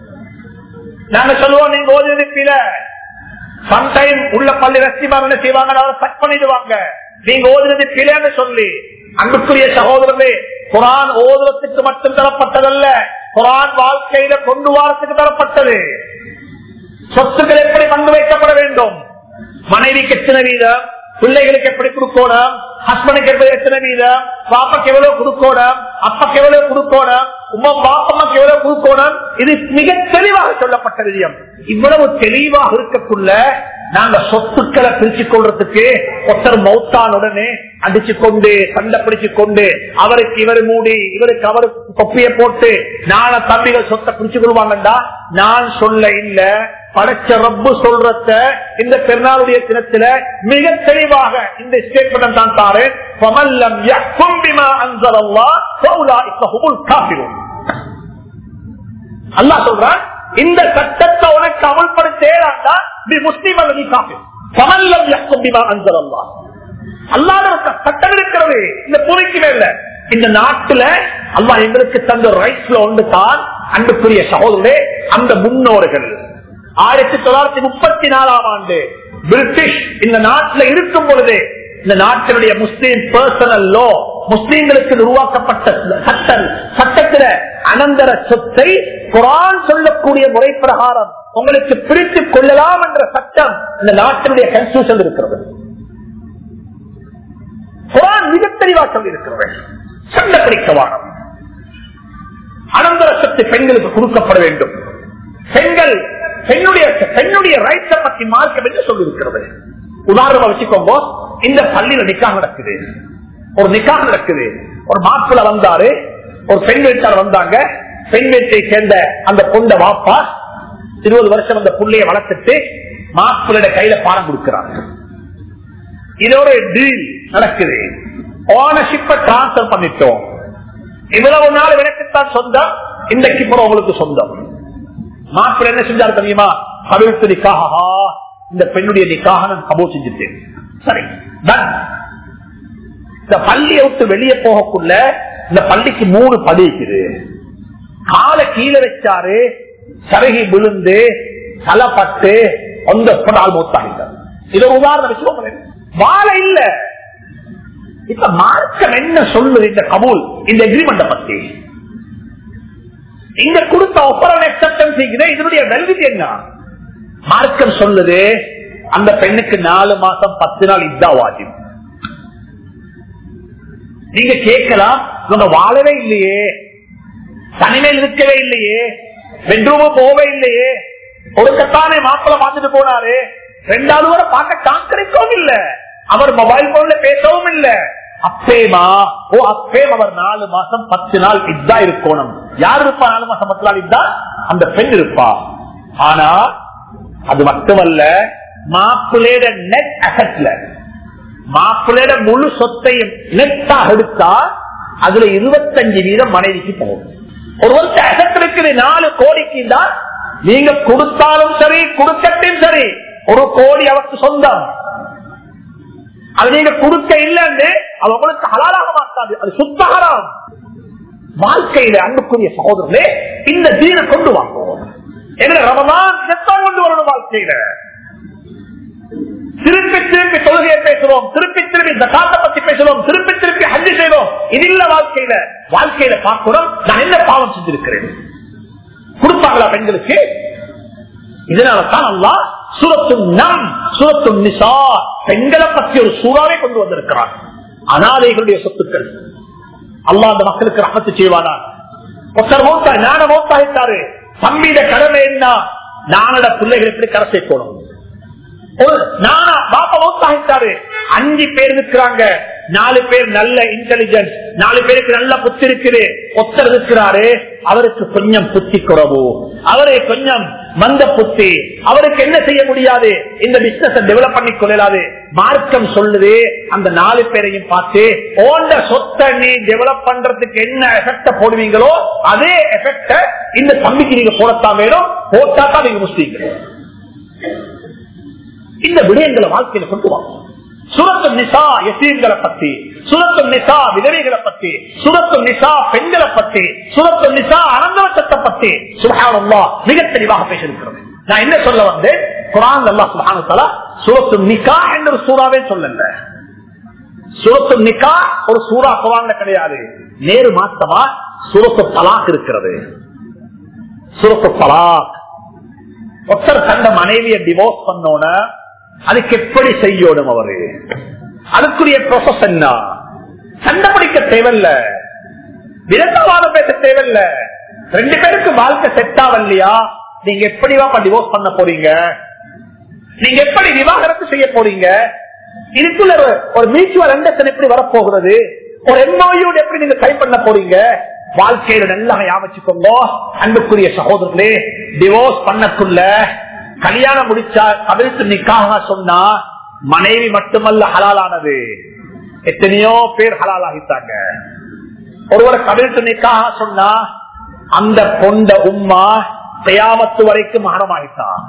நாங்க சொல்லுவோம், நீங்க ஓதிருப்பீல சம்டைம் உள்ள பள்ளி ரசிமார் என்ன செய்வாங்க, அவரை கட் பண்ணிடுவாங்க. நீங்க ஓதுறது பிழைன்னு சொல்லி. அன்புக்குரிய சகோதரர்களே, குர்ஆன் ஓதுறதுக்கு மட்டும் தரப்பட்டதல்ல, குர்ஆன் வாழ்க்கையில கொண்டு வரத்துக்கு தரப்பட்டது. சொத்துக்கள் எப்படி பங்கு வைக்கப்பட வேண்டும், மனைவிக்கு எத்தனை வீதம், பிள்ளைகளுக்கு எப்படி கொடுக்கணும், ஹஸ்பண்டுக்கு எப்படி எத்தனை வீதம், பாப்பாக்கு எவ்வளவு கொடுக்கணும், அப்பாக்கு எவ்வளவு கொடுக்கணும், பாப்பம்மாக்கு எவ்வளவு கொடுக்கணும், இது மிக தெளிவாக சொல்லப்பட்ட விஷயம். இவ்வளவு தெளிவாக இருக்கக்குள்ள நாங்க சொத்துக்களை பிரிச்சு கொள்றதுக்கு ஒருத்தர் மௌத்தான் உடனே அடிச்சு கொண்டு சண்டை பிடிச்சு கொண்டு அவருக்கு இவர் மூடி இவருக்கு அவருக்கு தொப்பிய போட்டு நான தம்பிகள் சொத்தை பிடிச்சு கொள்வாங்கடா. நான் சொல்ல இல்ல, படைச்ச ரப்பு சொல்றத இந்த பெருநாளுடைய தினத்துல மிக தெளிவாக இந்த ஸ்டேட்மெண்ட் தான் தாரு. அல்லாஹ் சொல்றான், இந்த சட்டத்தை உனக்கு அமல்படுத்தேடா நீ முஸ்லீம் அல்ல, நீ காஃபிர். ஃபமல்லம் யஹ்கும் பிமா அன்ஸலல்லாஹ். அல்லாஹ்வுடைய சட்டம் இருக்கிறது இந்த பூமிக்கு மேல. இந்த நாட்டுல அல்லாஹ் எங்களுக்கு தந்த ரைட்ஸ்ல ஒன்று தான் அன்புக்குரிய சகோதரர்களே, அந்த முன்னோர்கள் 1934ஆம் ஆண்டு பிரிட்டிஷ் இந்த நாட்டில் இருக்கும் பொழுது இந்த நாட்டினுடைய முஸ்லீம் பர்சனல் லோ, முஸ்லீம்களுக்கு உருவாக்கப்பட்ட சட்டத்தில அனந்தர சொத்தை குர்ஆன் சொல்லக்கூடிய முறை பிரகாரம் உங்களுக்கு பிரித்துக் கொள்ளலாம் என்ற சட்டம் இந்த நாட்டினுடைய கான்ஸ்டிடியூஷன் இருக்கிறது. குர்ஆன் மிக தெளிவாக சொல்லியிருக்கிறது. சண்டை பிடிக்கவானம் அனந்தர சொத்து பெண்களுக்கு கொடுக்கப்பட வேண்டும். பெண்ணுடைய ரைட்ஸை பற்றி மார்க்கம் என்று சொல்லியிருக்கிறது. உதாரணமா வச்சுக்கோங்க, இந்த பள்ளியில நிக்காஹ் நடக்குது, ஒரு நிக்காஹ் நடக்குது. ஒரு மாப்பிள்ள வந்தாரு, ஒரு பெண் வீட்டார் வந்தாங்க. பெண் வீட்டை சேர்ந்த அந்த பொண்ண வாப்பா 20 வருஷம் அந்த புள்ளைய வளர்த்துட்டு மாப்பிள்ளை கையில பாடம் கொடுக்கிறாங்க. இதோட டீல் நடக்குது. ஓனர்ஷிப்பை டிரான்ஸ்பர் பண்ணிட்டோம். இவ்வளவு நாள் எனக்குத்தான் சொந்தம், இன்றைக்கு போற உங்களுக்கு சொந்தம். மாப்பிள்ளை என்ன செஞ்சாரு தெரியுமா? கவிழ்த்து நிக்காக இந்த பெண்ணுடைய நிக்காக நான் கபூல் செஞ்சுட்டேன். சரி, இந்த பள்ளியை விட்டு வெளியே போகக்குள்ள இந்த பள்ளிக்கு 3 படி இருக்குது. காலை கீழே வச்சாரு, சருகி விழுந்து தலப்பட்டு அந்த ஆள் மூத்தாகிட்டார். இது உதாரணம் வச்சு வாழ இல்ல. இப்ப மார்க்கம் என்ன சொல்லுது இந்த கபூல், இந்த எக்ரிமெண்ட பத்தி? இங்க கொடுத்த ஒப்பரன் அக்செப்டன்ஸ் இதனுடைய வெல்விதி என்ன? மார்க்கம் சொல்லுது அந்த பெண்ணுக்கு 4 மாசம் 10 நாள் இதா வாஜிப். நீங்க கேட்கலாம், இவங்க வாழவே இல்லையே, தனிமையில் இருக்கவே இல்லையே, பெட்ரூமும் போவே இல்லையே, ஒருக்கத்தானே மாப்பிள்ள பார்த்துட்டு போனாரு, 2ஆவது வரை பார்க்க சான்ஸ் கிடைக்கவும் இல்ல, அவர் மொபைல் போன்ல பேசவும் இல்ல. அப்பேமா அப்பேம் அவர் 4 மாசம் 10 நாள் இதா இருக்கணும். யார் இருப்பா 4 மாசம் 10 நாள் இதா? அந்த பெண் இருப்பா. ஆனா அது மட்டுமல்ல, மாப்பிள்ளையோட நெட் அசட்ல மாப்பிள்ளையோட முழு சொத்தையும் நெட்டா எடுத்தா அதுல 25% மனைவிக்கு போகும். ஒரு வருஷம் அசட் இருக்குது 4 கோடிக்கு தான். நீங்க கொடுத்தாலும் சரி கொடுக்கட்டும் சரி 1 கோடி அவருக்கு சொந்தம். அது நீங்க கொடுக்க இல்லன்னு அது உங்களுக்கு ஹலாலாக மாட்டாது, அது சுத்த ஹராம். வாழ்க்கையில அன்புக்குரிய சகோதரர்களே, இந்த தீனை கொண்டு வாங்குவோம். எங்களை ரமலான் கொண்டு வரணும். வாழ்க்கையில திருப்பி திருப்பி தொழுகையை பேசுறோம், திருப்பி திருப்பி ஜகாத்தை பத்தி பேசுறோம், திருப்பி திருப்பி ஹஜ் செய்வோம். இது இல்ல வாழ்க்கையில பார்க்கிறோம். நான் என்ன பாவம் செஞ்சிருக்கிறேன்? கொடுப்பாங்களா பெண்களுக்கு? இதனால்தான் அல்லாஹ் சூரத்து நிசா பெண்களை பற்றி ஒரு சூறாவை கொண்டு வந்திருக்கிறார். அனாதைகளுடைய சொத்துக்கள். அல்லாஹ் அந்த மக்களுக்கு ரஹ்மத்து செய்வானா? ஒருத்தர் நான மௌத்தாயிட்டாரு, தம்பிட கடமை என்ன? நானோட பிள்ளைகள் எப்படி கரை சேர்க்கணும்? நானா பாப்பா மௌத்தாயிட்டாரு, 5 பேர் இருக்கிறாங்க, 4 பேர் நல்ல இன்டெலிஜென்ஸ், 4 பேருக்கு நல்ல புத்தி இருக்குது. ஒருத்தர் இருக்கிறாரு, அவருக்கு கொஞ்சம் புத்தி குறவு, அவரு கொஞ்சம் மந்த புத்தி, அவருக்கு என்ன செய்ய முடியாது, இந்த பிசினஸ் டெவலப் பண்ணி கொள்ளாது. மார்க்கம் சொல்லுது, அந்த 4 பேரையும் பார்த்து ஓண்ட சொத்தை நீ டெவலப் பண்றதுக்கு என்ன எஃபெக்ட போடுவீங்களோ அதே எஃபெக்ட இந்த தம்பிக்கு நீங்க போடத்தான் வேணும், போட்டா தான் நீங்க முஸ்லீம்கள். இந்த விடயங்களை வாழ்க்கையில கொண்டு வாங்க. சூரத்து நிசா யதீம்களை பத்தி, சூரத்து நிசா விதவைகளை பத்தி, சூரத்து நிசா பெண்களை பத்தி, சூரத்து நிசா அனந்தவசத்தை பத்தி சுப்ஹானல்லாஹ் மிக தெளிவாக பேசியிருக்கிறது. நான் என்ன சொல்ல வந்தேன்? குர்ஆன் அல்லாஹ் சுப்ஹானஹு வ தஆலா சூரத்து நிகா என்ற ஒரு சூறாவே சொல்லல. சூரத்து நிகா ஒரு சூரா குர்ஆன்ல கிடையாது. நேரு மாத்தமா சூரத்து தலாக் இருக்கிறது. சூரத்து தலாக், ஒருத்தர் தந்த மனைவியை டிவோர்ஸ் பண்ணோன அதுக்கு எப்படி செய்யணும்? அவரு அதுக்குரிய ப்ராசஸ் என்ன? சண்டை பிடிக்க தேவையில்ல, விதத்தவாதம் பேச தேவையில்ல. 2 பேருக்கு வாழ்க்கை செட் ஆகலையா, நீங்க எப்படிவா டிவோர்ஸ் பண்ண போறீங்க? நீங்க எப்படி விவாகரத்து செய்ய போறீங்க? இதுக்குள்ள ஒரு மியூச்சுவல் அண்டர்ஸ்டாண்டிங் எப்படி வரப்போகிறது? ஒரு MOU எப்படி நீங்க சைன் பண்ண போறீங்க? வாழ்க்கையில நல்லா ஞாபகிச்சுக்கோங்க அன்புக்குரிய சகோதரர்களே. டிவோர்ஸ் பண்ணக்குள்ள கல்யாணம் முடிச்சா கவிழ்த்து நிக்காக சொன்னா மனைவி மட்டுமல்ல ஹலாலானது, எத்தனையோ பேர் ஹலாலாகிட்டாங்க. ஒருவரை கவிழ்த்து நிக்காக சொன்னா அந்த பொண்ட உம்மா கியாமத்து வரைக்கும் மகரமாகிட்டான்.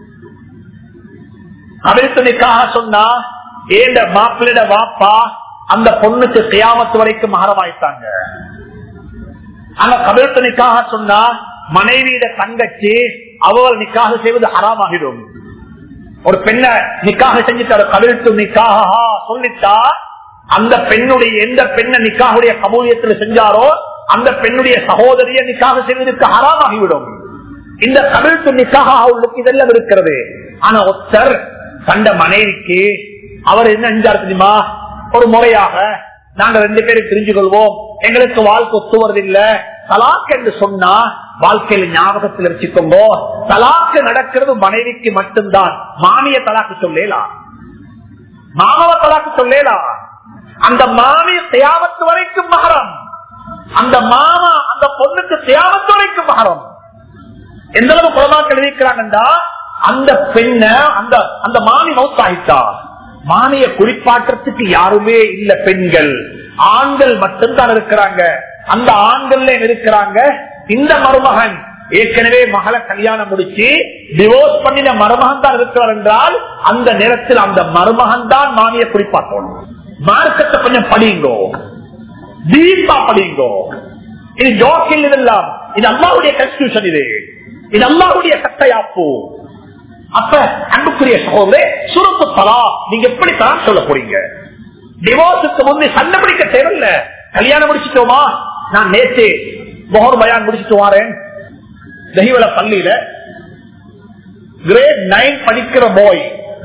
கவிழ்த்து நிக்காக சொன்னா ஏண்ட மாப்பிள்ளைட வாப்பா அந்த பொண்ணுக்கு கியாமத்து வரைக்கும் மகரமாயிட்டாங்க. ஆனா கவிழ்த்து நிக்காக சொன்னா மனைவியிட தங்கச்சி அவள் நிக்காக செய்வது ஹராமாகிடும். ஒரு பெண்ணை நிக்காக செஞ்சுட்டாரு, கவிழ்த்து நிக்காக சொல்லிட்டா அந்த பெண்ணுடைய எந்த பெண்ணை நிக்காவுடைய கபூலியத்தில் செஞ்சாரோ அந்த பெண்ணுடைய சகோதரிய நிக்காக செய்வதற்கு ஹராமாகிவிடும். இந்த கவிழ்த்து நிக்காக அவளுக்கு இதெல்லாம் இருக்கிறது. ஆனா ஒருத்தர் கண்ட மனைவிக்கு அவர் என்ன செஞ்சாரு தெரியுமா? ஒரு முறையாக நாங்க 2 பேரும் தெரிஞ்சு கொள்வோம், எங்களுக்கு வாழ்க்கை ஒத்து வருதில்லை, தலாக் என்று சொன்னா வாழ்க்கையில ஞாபகத்தில் வச்சுக்கோங்க, தலாக்கு நடக்கிறது மனைவிக்கு மட்டும்தான். மாமிய தலாக்கு சொல்லலாம், மாமவ தலாக்கு சொல்லலாம். அந்த மாமி தியாமத்து வரைக்கும் மகரம், அந்த மாமா அந்த பொண்ணுக்கு தியாமத்து வரைக்கும் மகரம். எந்த அளவு குலமாக்கள் இருக்கிறாங்கன்னா அந்த பெண்ண அந்த மாமி மௌத்தாயிட்டா, மாமிய குறிப்பாற்றத்துக்கு யாருமே இல்ல, பெண்கள் ஆண்கள் மட்டும்தான் இருக்கிறாங்க. அந்த ஆண்கள் இருக்கிறாங்க. இந்த மருமகன் ஏற்கனவே மகளை கல்யாணம் முடிச்சு டிவோர்ஸ் பண்ணின மருமகன் தான் இருக்கிறார் என்றால் அந்த நேரத்தில் அந்த மருமகன் தான் மாமிய குறிப்பாற்றணும். மார்க்கத்தை கொஞ்சம் படிங்கோ, டீப்பா படிங்கோ. இது ஜோக்கில் இதெல்லாம், இது அல்லாஹ்வுடைய கான்ஸ்டிடியூஷன், இது அல்லாஹ்வுடைய சட்டயாப்பு. அப்ப அன்புக்குரிய சகோதரே, சூரத்து தலாக் நீங்க எப்படி தான் சொல்ல போறீங்க? டிவோர்ஸுக்கு முன்னே சண்டை பிடிக்க தேவையில்ல. கல்யாணம் முடிச்சுட்டோமா? நான் நேற்று மொஹர் பயான் முடிச்சுட்டு வாரேன். தஹிவல பள்ளியில கிரேட் 9 படிக்கிற பாய்,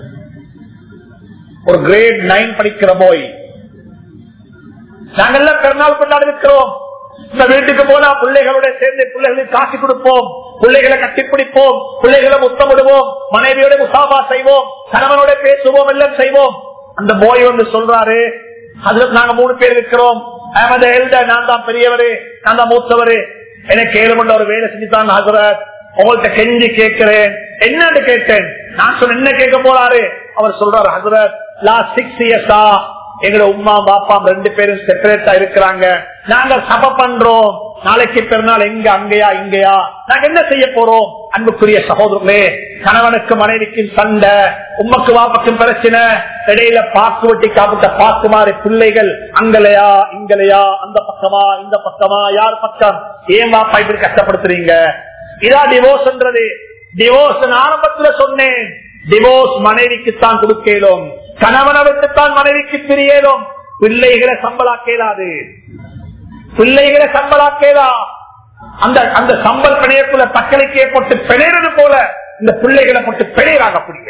ஒரு கிரேட் 9 படிக்கிற பாய், நாங்கெல்லாம் பெருநாள் கொண்டாடி இருக்கிறோம். இந்த வீட்டுக்கு போனா பிள்ளைகளோட சேர்ந்து பிள்ளைகளுக்கு காசு கொடுப்போம், பிள்ளைகளை கட்டிப்பிடிப்போம், பிள்ளைகளை முத்தமிடுவோம், மனைவியோட முசாபா செய்வோம், கணவனோட பேசுவோம், எல்லாம் செய்வோம். அந்த போய் வந்து சொல்றாரு, அதுல நாங்க 3 பேர் இருக்கிறோம், நான் தான் பெரியவரு, நான் தான் மூத்தவரு, எனக்கு 7 மணி ஒரு வேலை செஞ்சுதான் ஹசரத், உங்கள்கிட்ட கெஞ்சி கேட்கிறேன். என்னன்னு கேட்டேன். நான் சொன்ன என்ன கேட்க போறாரு? அவர் சொல்றாரு, ஹசரத் லாஸ்ட் 6 இயர்ஸா எங்களோட உமா பாப்பா 2 பேரும் செப்பரேட்டா இருக்கிறாங்க, நாங்க சபை பண்றோம், நாளைக்கு பெருநாள் எங்க அங்கயா இங்கயா, நாங்க என்ன செய்ய போறோம்? அன்புக்குரிய சகோதரர்களே, கணவனுக்கு மனைவிக்கும் சண்டை, உம்மக்கு வாப்பக்கும் பிரச்சனை, இடையில பாக்கு வெட்டி காப்பிட்ட பாக்கு மாறி பிள்ளைகள் அங்கலையா இங்கலையா, அந்த பக்கமா இந்த பக்கமா, யார் பக்கம், ஏன் வாப்பா இப்படி கஷ்டப்படுத்துறீங்க? இதான் டிவோர்ஸ். டிவோர்ஸ் ஆரம்பத்துல சொன்னேன், டிவோர்ஸ் மனைவிக்குத்தான் கொடுக்கலும், கணவனை விட்டுத்தான் மனைவிக்கு பிரியலும். பிள்ளைகளை சம்பளாக்கேலாது, பிள்ளைகளை சம்பளாக்கேலா. அந்த சம்பல் பிணையக்குள்ள தக்கலைக்கே போட்டு பிணைறது போல இந்த பிள்ளைகளை போட்டு பிணைறாங்க. பிள்ளை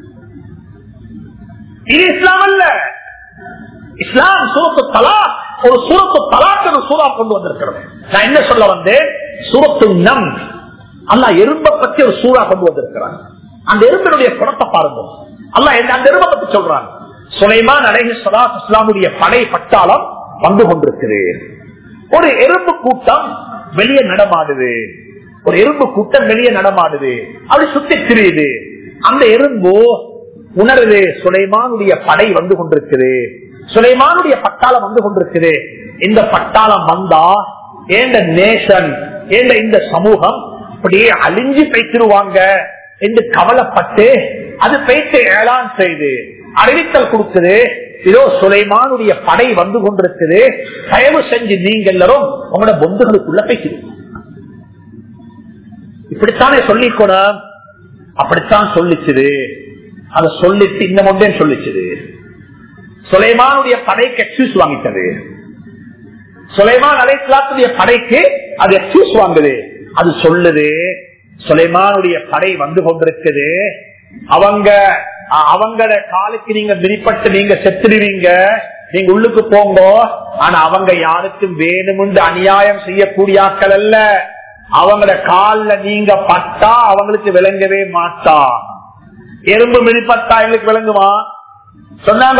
இது இஸ்லாம் அல்ல. இஸ்லாம் சூரத்து தலாக், ஒரு சூரத்து தலாக் ஒரு சூறா கொண்டு வந்திருக்கிறது. நான் என்ன சொல்ல வந்தேன்? சூரத்து நம், அல்லாஹ் எறும்பை பத்தி ஒரு சூறா கொண்டு வந்திருக்கிறான். அந்த எறும்பினுடைய குணத்தை பாருங்க. அல்லாஹ் அந்த எறும்பை பத்தி சொல்றாங்க. சுலைமான் அலைஹிஸ்ஸலாத்து வஸ்ஸலாமுடைய படை பட்டாளம் வந்து கொண்டிருக்கிறது. ஒரு எறும்பு கூட்டம் வெளியே நடமாடுது, ஒரு எறும்பு கூட்டம் வெளியே நடமாடுது, அப்படி சுத்தி திரியுது. அந்த எறும்பு உணருது, சுலைமானுடைய படை வந்து கொண்டிருக்குது, சுலைமானுடைய பட்டாளம் வந்து கொண்டிருக்குது. இந்த பட்டாளம் வந்தா ஏண்ட நேஷன், ஏண்ட இந்த சமூகம் அப்படியே அழிஞ்சு பேசிடுவாங்க என்று கவலைப்பட்டு அது பேச்சு ஏலான் செய்து அறிவித்தல் கொடுக்குது. இதோ சுலைமானுடைய படை வந்து கொண்டிருக்குது, தயவு செஞ்சு நீங்க எல்லாரும் உங்களோட பொந்துகளுக்குள்ள பேசிடுங்க. இப்படித்தானே சொல்லிக்கணும், அப்படித்தான் சொல்லிச்சுது. அதை சொல்லிட்டு இன்னும் ஒன்றே சொல்லிச்சுது. சுலைமானுடைய படைக்கு எக்ஸ்கியூஸ் வாங்கிட்டது. சுலைமான் அலைஹிஸ்ஸலாத்துடைய படைக்கு அது எக்ஸ்கியூஸ் வாங்குது. அது சொல்லுது, சுலைமானுடைய படை வந்து கொண்டிருக்குது, அவங்கள காலுக்கு நீங்க விரிப்பட்டு நீங்க செத்துடுவீங்க, நீங்க உள்ளுக்கு போங்க. ஆனா அவங்க யாருக்கும் வேணுமென்று அநியாயம் செய்யக்கூடிய ஆட்கள் அல்ல. அவங்களோட கால்ல நீங்க பட்டா அவங்களுக்கு விளங்கவே மாட்டா. எறும்பு மிதிப்பட்டா எங்களுக்கு விளங்குமா? சொன்னாங்க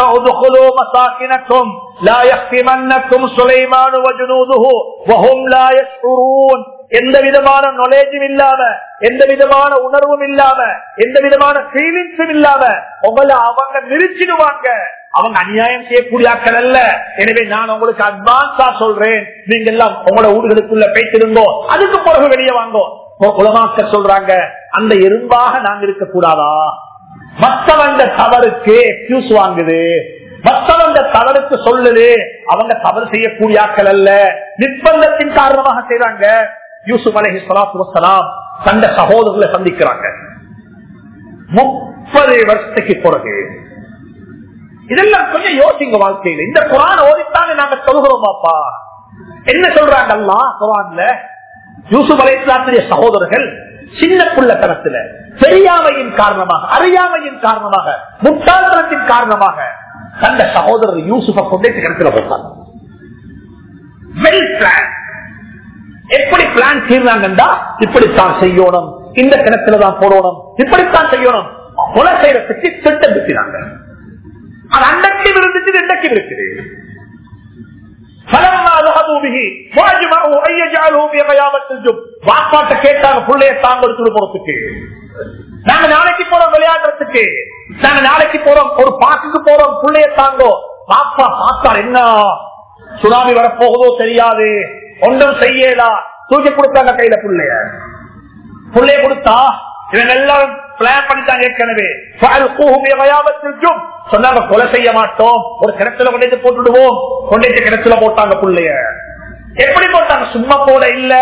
எந்த விதமான நாலேஜும் இல்லாம, எந்த விதமான உணர்வும் இல்லாம, எந்த விதமான ஃபீலிங்ஸும் இல்லாம உங்களை அவங்க நிறுத்திடுவாங்க. அவங்க அநியாயம் செய்யக்கூடிய ஆட்கள் அல்ல. எனவே நான் உங்களுக்கு அட்வான்ஸா சொல்றேன், நீங்க எல்லாம் உங்களோட ஊர்களுக்குள்ள பேசிருந்தோம், அதுக்கு பிறகு வெளியே வாங்கோ. உலமாக்க சொல்றாங்க, அந்த எறும்பாக நாங்க இருக்க கூடாதா? மற்றவங்க தவறுக்கு எக்ஸ்கியூஸ் வாங்குது, மற்றவங்க தவறுக்கு சொல்லுது. அவங்க தவறு செய்யக்கூடிய ஆட்கள் அல்ல, நிர்பந்தத்தின் காரணமாக செய்றாங்க. யூசுப் அலைஹிஸ்ஸலாத்து வஸ்ஸலாம் தந்த சகோதரர்களை சந்திக்கிறாங்க 30 வருஷத்துக்கு பிறகு. இதெல்லாம் கொஞ்சம் யோசிங்க வாழ்க்கையில. இந்த குர்ஆன் ஓதித்தானே நாங்க சொல்கிறோம். பாப்பா என்ன சொல்றாங்க அல்லாஹ் குர்ஆன்ல? யூசுப் அலைஹிஸ்ஸலாத்துடைய சகோதரர்கள் சின்ன புள்ளத்தனத்துல, தெரியாமையின் காரணமாக, அறியாமையின் காரணமாக, முட்டாள்தனத்தின் காரணமாக தந்த சகோதரர் யூசுஃபை கொண்டே கிணத்துல போட்டாங்க. Well plan. எப்படி பிளான் செய்யறாங்கண்டா, இப்படித்தான் செய்யணும், இந்த கிணத்துலதான் போடணும், இப்படித்தான் செய்யணும், கொலை செய்யறதுக்கு திட்டம் திட்டினாங்க. அது அன்றைக்கும் இருந்துச்சு, இன்றைக்கும் இருக்குது. கேட்டாங்க பிள்ளைய தாங்க போறதுக்கு, நாங்க நாளைக்கு போறோம் விளையாடுறதுக்கு, நாங்க நாளைக்கு போறோம் ஒரு பார்க்குக்கு போறோம், பிள்ளைய தாங்கோ. பாப்பா பார்த்தா என்ன சுனாமி வரப்போகுதோ தெரியாது, ஒன்றும் செய்யலா, தூக்கி கொடுத்தாங்க கையில பிள்ளைய கொடுத்தா இவங்க எல்லாரும் பிளான் பண்ணிட்டாங்க ஏற்கனவே. சொன்னாங்க கொலை செய்ய மாட்டோம், ஒரு கிணத்துல கொண்டு போட்டுடுவோம். கொண்டு கிணத்துல போட்டாங்க பிள்ளைய. எப்படி போட்டாங்க? சும்மா போட இல்ல,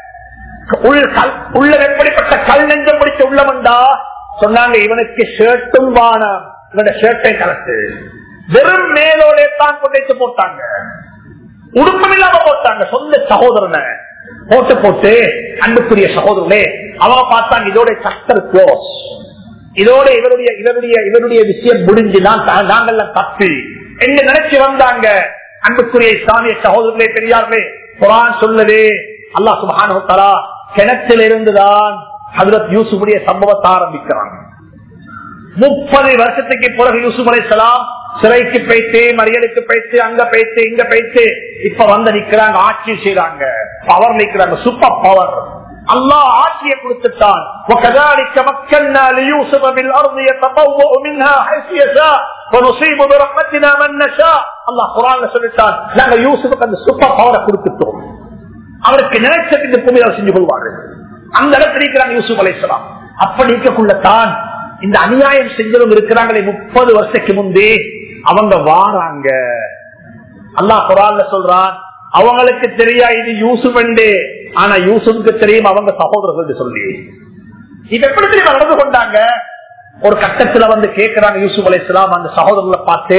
உள்ள எப்படிப்பட்ட கல் நெஞ்சம் பிடிச்ச உள்ளமண்டா. சொன்னாங்க இவனுக்கு ஷர்ட்டும் வானம், இவனுடைய ஷர்ட்டை கலத்து, வெறும் மேலோட தான் கொண்டு போட்டாங்க, உடுப்பம் இல்லாம போட்டாங்க. சொந்த சகோதரனை போட்டு அன்புக்குரிய சகோதரனே அவங்க பார்த்தாங்க இதோட சட்டர் க்ளோஸ், இதோட இவருடைய விஷயம் முடிஞ்சு நாங்கெல்லாம் தப்பி என்ன நினைச்சு வந்தாங்க. அன்புக்குரிய இஸ்லாமிய சகோதரர்களே, பெரியார்களே, குர்ஆன் சொல்லுது, அல்லாஹ் சுப்ஹானஹு வ தஆலா கிணற்றில் இருந்துதான் ஹஜ்ரத் யூசுஃபுடைய சம்பவத்தை ஆரம்பிக்கிறாங்க. 30 வருஷத்துக்கு பிறகு யூசுப் அலைஹிஸ்ஸலாம் சிறைக்கு போயிட்டு, மரியலுக்கு போயிட்டு, அங்க போயிட்டு, இங்க போயிட்டு, இப்ப வந்து நிக்கிறாங்க, ஆட்சி செய்யறாங்க, பவர் நிக்கிறாங்க, சூப்பர் பவர். அல்லாஹ் ஆட்சியை கொடுத்துட்டான். وَكَذَلِكَ مَكَّنَّا لِيُوسُفَ بِالْأَرْضِ يَتَبَوَّأُ مِنْهَا حَيْثُ يَشَاءُ وَنُصِيبُ بِرَحْمَتِنَا مَن نَّشَاءُ. அல்லாஹ் குர்ஆன்ல சொல்லிட்டான், நாங்க யூசுஃபுக்கு அந்த சூப்பர் பவரை கொடுத்துட்டோம், அவருக்கு நினைச்சது இந்த பூமியில செஞ்சு கொள்வாரு. அந்த இடத்துல இருக்கிறாங்க யூசுப் அலைஹிஸ்ஸலாம். அப்படி இருக்கக்குள்ளதான் இந்த அநியாயம் செஞ்சவங்க இருக்கிறாங்களே 30 வருஷத்துக்கு முன்பே அவங்க வாராங்க. அல்லாஹ் குர்ஆன்ல சொல்றான், அவங்களுக்கு தெரியா இது யூசுப் என்று, ஆனா யூசுஃபுக்கு தெரியும் அவங்க சகோதரர்கள் சொல்லி. இது எப்படி தெரியும் நடந்து கொண்டாங்க? ஒரு கட்டத்துல வந்து கேட்கிறாங்க யூசுப் அலைஹிஸ்ஸலாம் அந்த சகோதரர்களை பார்த்து,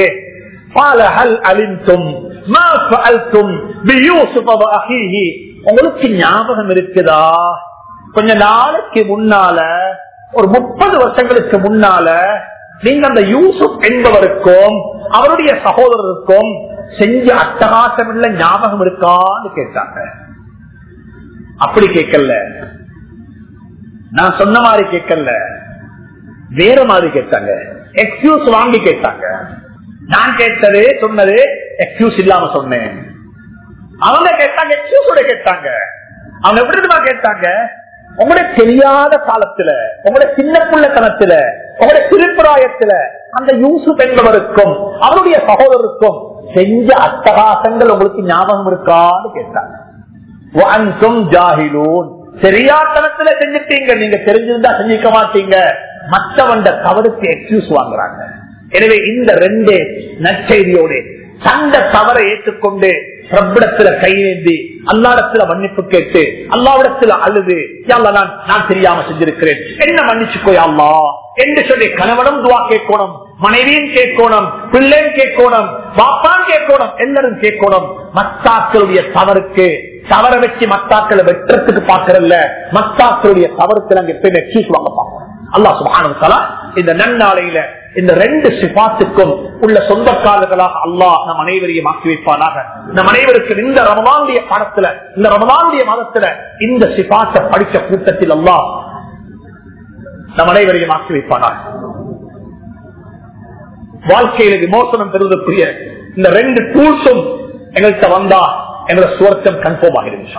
உங்களுக்கு ஞாபகம் இருக்குதா, கொஞ்ச நாளைக்கு முன்னால, ஒரு 30 வருஷங்களுக்கு முன்னால நீங்க அந்த யூசுப் என்பவருக்கும் அவருடைய சகோதரருக்கும் செஞ்ச அட்டகாசம் இல்ல ஞாபகம் இருக்கான்னு கேட்டாங்க. அப்படி கேட்கல, நான் சொன்ன மாதிரி கேட்கல, வேற மாதிரி கேட்டாங்க, எக்ஸ்கியூஸ் வாங்கி கேட்டாங்க. நான் கேட்டது சொன்னது எக்ஸ்கியூஸ் இல்லாம சொன்னேன். அவங்க கேட்டாங்க எக்ஸ்கியூஸோட கேட்டாங்க. அவங்க எப்படி தெரியுமா கேட்டாங்க? உங்களுடைய தெரியாத காலத்துல, உங்களுடைய சின்ன புள்ளத்தனத்துல, உங்களுடைய திருப்பிராயத்துல அந்த யூசுப் என்பவருக்கும் அவருடைய சகோதரருக்கும் செஞ்ச அட்டகாசங்கள் உங்களுக்கு ஞாபகம் இருக்கான்னு கேட்டாங்க. தெரியாதனத்துல செஞ்சுட்டீங்க, நீங்க தெரிஞ்சிருந்தா செஞ்சிக்க மாட்டீங்க. மற்றவண்ட தவறுக்கு எக்ஸ்கியூஸ் வாங்குறாங்க. எனவே இந்த 2 நற்செய்தியோட சண்ட தவறை ஏற்றுக்கொண்டு ரப்பிடத்துல கையேந்தி அல்லாஹ்விடத்துல மன்னிப்பு கேட்டு அல்லாஹ்விடத்துல அழுது, யா அல்லாஹ் நான் தெரியாம செஞ்சிருக்கிறேன், என்ன மன்னிச்சுக்கோ யா அல்லாஹ் என்று சொல்லி கணவனும் துவா கேட்கணும், மனைவியும் கேட்கணும், பிள்ளையும் கேட்கணும், பாப்பான் கேட்கணும், எல்லாரும் கேட்கணும். மத்தாக்களுடைய தவறுக்கு தவற வச்சு மத்தாக்களை வெற்றத்துக்கு பாக்குறல்ல, மத்தாக்களுடைய தவறுக்கு நாங்க எப்பயுமே எக்ஸ்கியூஸ் வாங்க பார்ப்போம். அல்லாஹ் சுப்ஹானஹு வ தஆலா இந்த நன்னாளையில இந்த 2 சிபாத்துக்கும் உள்ள சொந்தக்காரர்களாக அல்லாஹ் நம் அனைவரையும் ஆக்கி வைப்பானாக. நம் அனைவருக்கு இந்த ரமலானுடைய பாடத்துல, இந்த ரமலானுடைய மாதத்துல இந்த சிபாத்தை படித்த கூட்டத்தில் அல்லாஹ் நம் அனைவரையும் ஆக்கி வைப்பானாக. வாழ்க்கையில விமோசனம் பெறுவதற்குரிய இந்த 2 டூல்ஸும் எங்கள்கிட்ட வந்தா எங்களை சுவர்க்கம் கன்ஃபார்ம் ஆகிருந்துச்சா.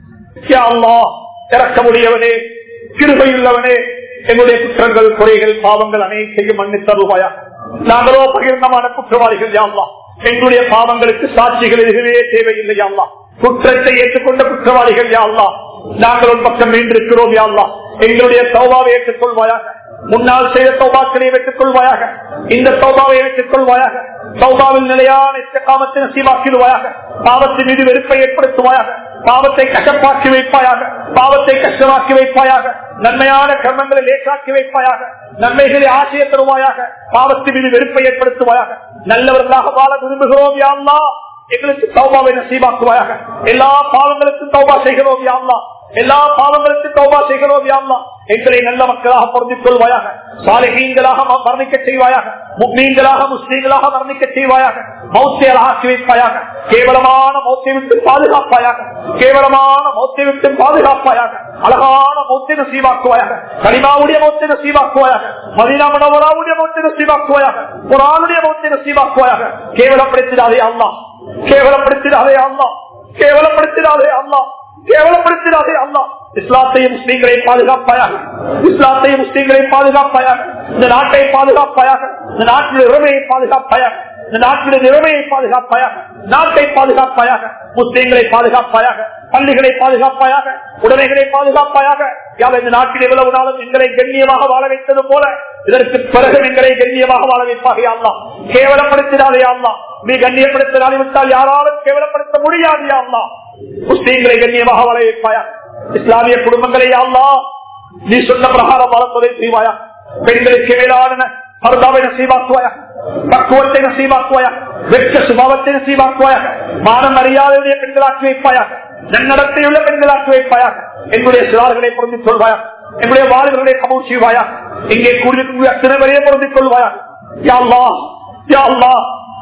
இறக்க முடியவனே, கிருபையுள்ளவனே, எங்களுடைய குற்றங்கள், குறைகள், பாவங்கள் அனைத்தையும் மன்னித்தருவாயா. நாங்களோ பகிர்ந்தமான குற்றவாளிகள் யாழ்லா. எங்களுடைய பாவங்களுக்கு சாட்சிகள் எதுவே தேவையில்லை யாழ்லா. குற்றத்தை ஏற்றுக்கொண்ட குற்றவாளிகள் யாழ்லா. நாங்கள் ஒரு பக்கம் மீண்டிருக்கிறோம் யாழ்லா. எங்களுடைய தௌபாவை ஏற்றுக்கொள்வாயாக. முன்னால் செய்த தௌபாக்களை ஏற்றுக் கொள்வாயாக. இந்த தௌபாவை ஏற்றுக் கொள்வாயாக. தௌபாவில் நிலையான இஸ்திகாமத்தை நசீபாக்கிடுவாயாக. பாவத்தின் மீது வெறுப்பை ஏற்படுத்துவாயாக. பாவத்தை கஷ்டப்பாக்கி வைப்பாயாக. பாவத்தை கஷ்டமாக்கி வைப்பாயாக. நன்மையான கர்மங்களை லேசாக்கி வைப்பாயாக. நன்மைகளை ஆசைய தருவாயாக. பாவத்தின் மீது வெறுப்பை ஏற்படுத்துவாயாக. நல்லவர்களாக வாழ விரும்புகிறோம் யா அல்லாஹ். எங்களுக்கு தௌபாவை நசீபாக்குவாயாக. எல்லா பாவங்களுக்கும் தௌபா செய்கிறோம் யா அல்லாஹ். எல்லா பாவங்களுக்கும் தௌபா செய்கிறோம் யா அல்லாஹ். எங்களை நல்ல மக்களாக பொருந்திக் கொள்வாயாக. சாலிஹீன்களாக மரணிக்க செய்வாயாக. முஃமின்களாக முஸ்லிம்களாக மரணிக்க செய்வாயாக. மௌத்தை ஆக்கி வைப்பாயாக. கேவலமான மௌத்தை விட்டு பாதுகாப்பாயாக. கேவலமான மௌத்தை விட்டு பாதுகாப்பாயாக. அழகான மௌத்தை நசீபாக்குவாயாக. கலிமாவுடைய மௌத்தை நசீபாக்குவாயாக. மதீனா முனவ்வராவுடைய மௌத்தை நசீபாக்குவாயாக. குர்ஆனுடைய மௌத்தை நசீபாக்குவாயாக. கேவலப்படுத்திடாதே அல்லாஹ். கேவலப்படுத்திடாதே அல்லாஹ். கேவலப்படுத்திடாதே அல்லாஹ். கேவலப்படுத்திடாதே அல்லாஹ். இஸ்லாத்தையும் முஸ்லீம்களை பாதுகாப்பாயாக. இஸ்லாத்தையும் முஸ்லீம்களை பாதுகாப்பாயாக. இந்த நாட்டை பாதுகாப்பாயாக. இந்த நாட்டின் உரிமையை பாதுகாப்பாயாக. இந்த நாட்டின் நிலைமையை பாதுகாப்பாயாக. நாட்டை பாதுகாப்பாயாக. முஸ்லீம்களை பாதுகாப்பாயாக. பள்ளிகளை பாதுகாப்பாயாக. உடைமைகளை பாதுகாப்பாயாக. இந்த நாட்டில் எவ்வளவு நாளும் எங்களை கண்ணியமாக வாழ வைத்தது போல இதற்கு பிறகு எங்களை கண்ணியமாக வாழ வைப்பாக அல்லாஹ். கேவலப்படுத்தினாலே அல்லாஹ். நீ கண்ணியப்படுத்தினாலே விட்டால் யாராலும் கேவலப்படுத்த முடியாது அல்லாஹ். முஸ்லீம்களை கண்ணியமாக வாழ வைப்பாயாக. இஸ்லாமிய குடும்பங்களை அல்லாஹ் நீ சொன்ன பிரகாரம் வளர்ப்பதை செய்வாயா. பெண்களுக்கு மேலான பர்தாவை நசீபாக்குவாயா. பக்குவத்தை நசீபாக்குவாயா. வெட்க சுபாவத்தை நசீபாக்குவாயாக. மானம் மரியாதையுடைய பெண்களாக்கி வைப்பாயாக. நன்னடத்தையுள்ள பெண்களாக்கி வைப்பாயாக. எங்களுடைய சிறார்களை பொருந்திக் கொள்வாயாக. எங்களுடைய வாழ்களை கபூல் செய்வாயா. இங்கே கூடிய அத்தனை பொருந்திக் கொள்வாயாக. யா அல்லாஹ், யா அல்லாஹ்,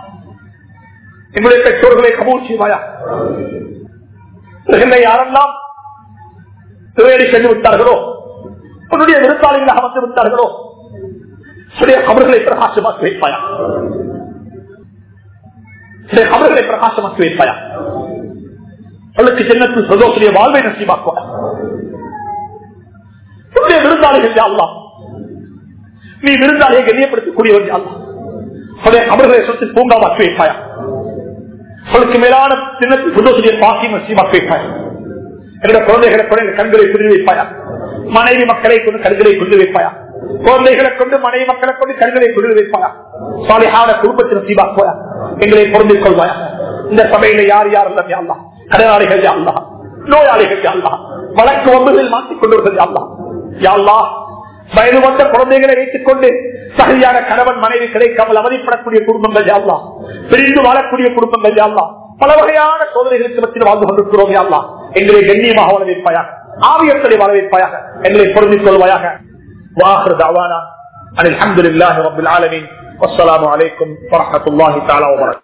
எங்களுடைய பெற்றோர்களை கபூல் செய்வாயா. யாரெல்லாம் தேடி சென்று விட்டார்களோ, உன்னுடைய விருத்தாளிகளாக வந்து விட்டார்களோ, அவர்களை பிரகாசமாக்கி வைப்பாயா. அவர்களை பிரகாசமாக்கி வைப்பாயா. அவளுக்கு ஜன்னத்தில் பிரதோஷனுடைய வாழ்வை நசீபாக்குவாயா. உன்னுடைய விருந்தாளிகள் யாழ்லா. நீ விருந்தாளியை கண்ணியப்படுத்தக்கூடியவர் யாழ்லா. அவர்களை சொத்து பூங்காவாக்கி வைப்பாயா. அவளுக்கு மேலான ஜன்னத்தில் பிரதோஷனுடைய பாக்கியம் நசீபாக்கி வைப்பாயா. என்னுடைய குழந்தைகளை கொண்டு கண்களை புரிந்து வைப்பாயா. மனைவி மக்களை கொண்டு கண்களை கொண்டு வைப்பாயா. குழந்தைகளை கொண்டு மனைவி மக்களை கொண்டு கண்களை கொண்டு வைப்பாயா. சாலிஹான குடும்பத்தில் நசீபாக்குவாயா. எங்களை பொருந்திக் கொள்வாயா. இந்த சபையில யார் யாரெல்லாம் யாழ்லா. கடனாளிகள் யாழ்லா. நோயாளிகள் யாழ்லா. வழக்கு ஒன்பதில் மாற்றிக் கொண்டவர்கள் யாழ்லா. யாழ்லா, வயது வந்த குழந்தைகளை வைத்துக் கொண்டு சரியான கணவன் மனைவி கிடைக்காமல் அவதிப்படக்கூடிய குடும்பங்கள் யாழ்லா. பிரிந்து வாழக்கூடிய குடும்பங்கள் யாழ்லா. பல வகையான சோதனைகளுக்கு மத்தியில் வாழ்ந்து கொண்டிருக்கிறோம் யாழ்லா. எங்களை கண்ணியமாக வாழ வைப்பாயாக. ஆவியத்தை வாழ வைப்பாயாக. எங்களை பொருந்திக் கொள்வாயாக. وآخر دعوانا أن الحمد لله رب العالمين والسلام عليكم ورحمة الله تعالى وبركاته.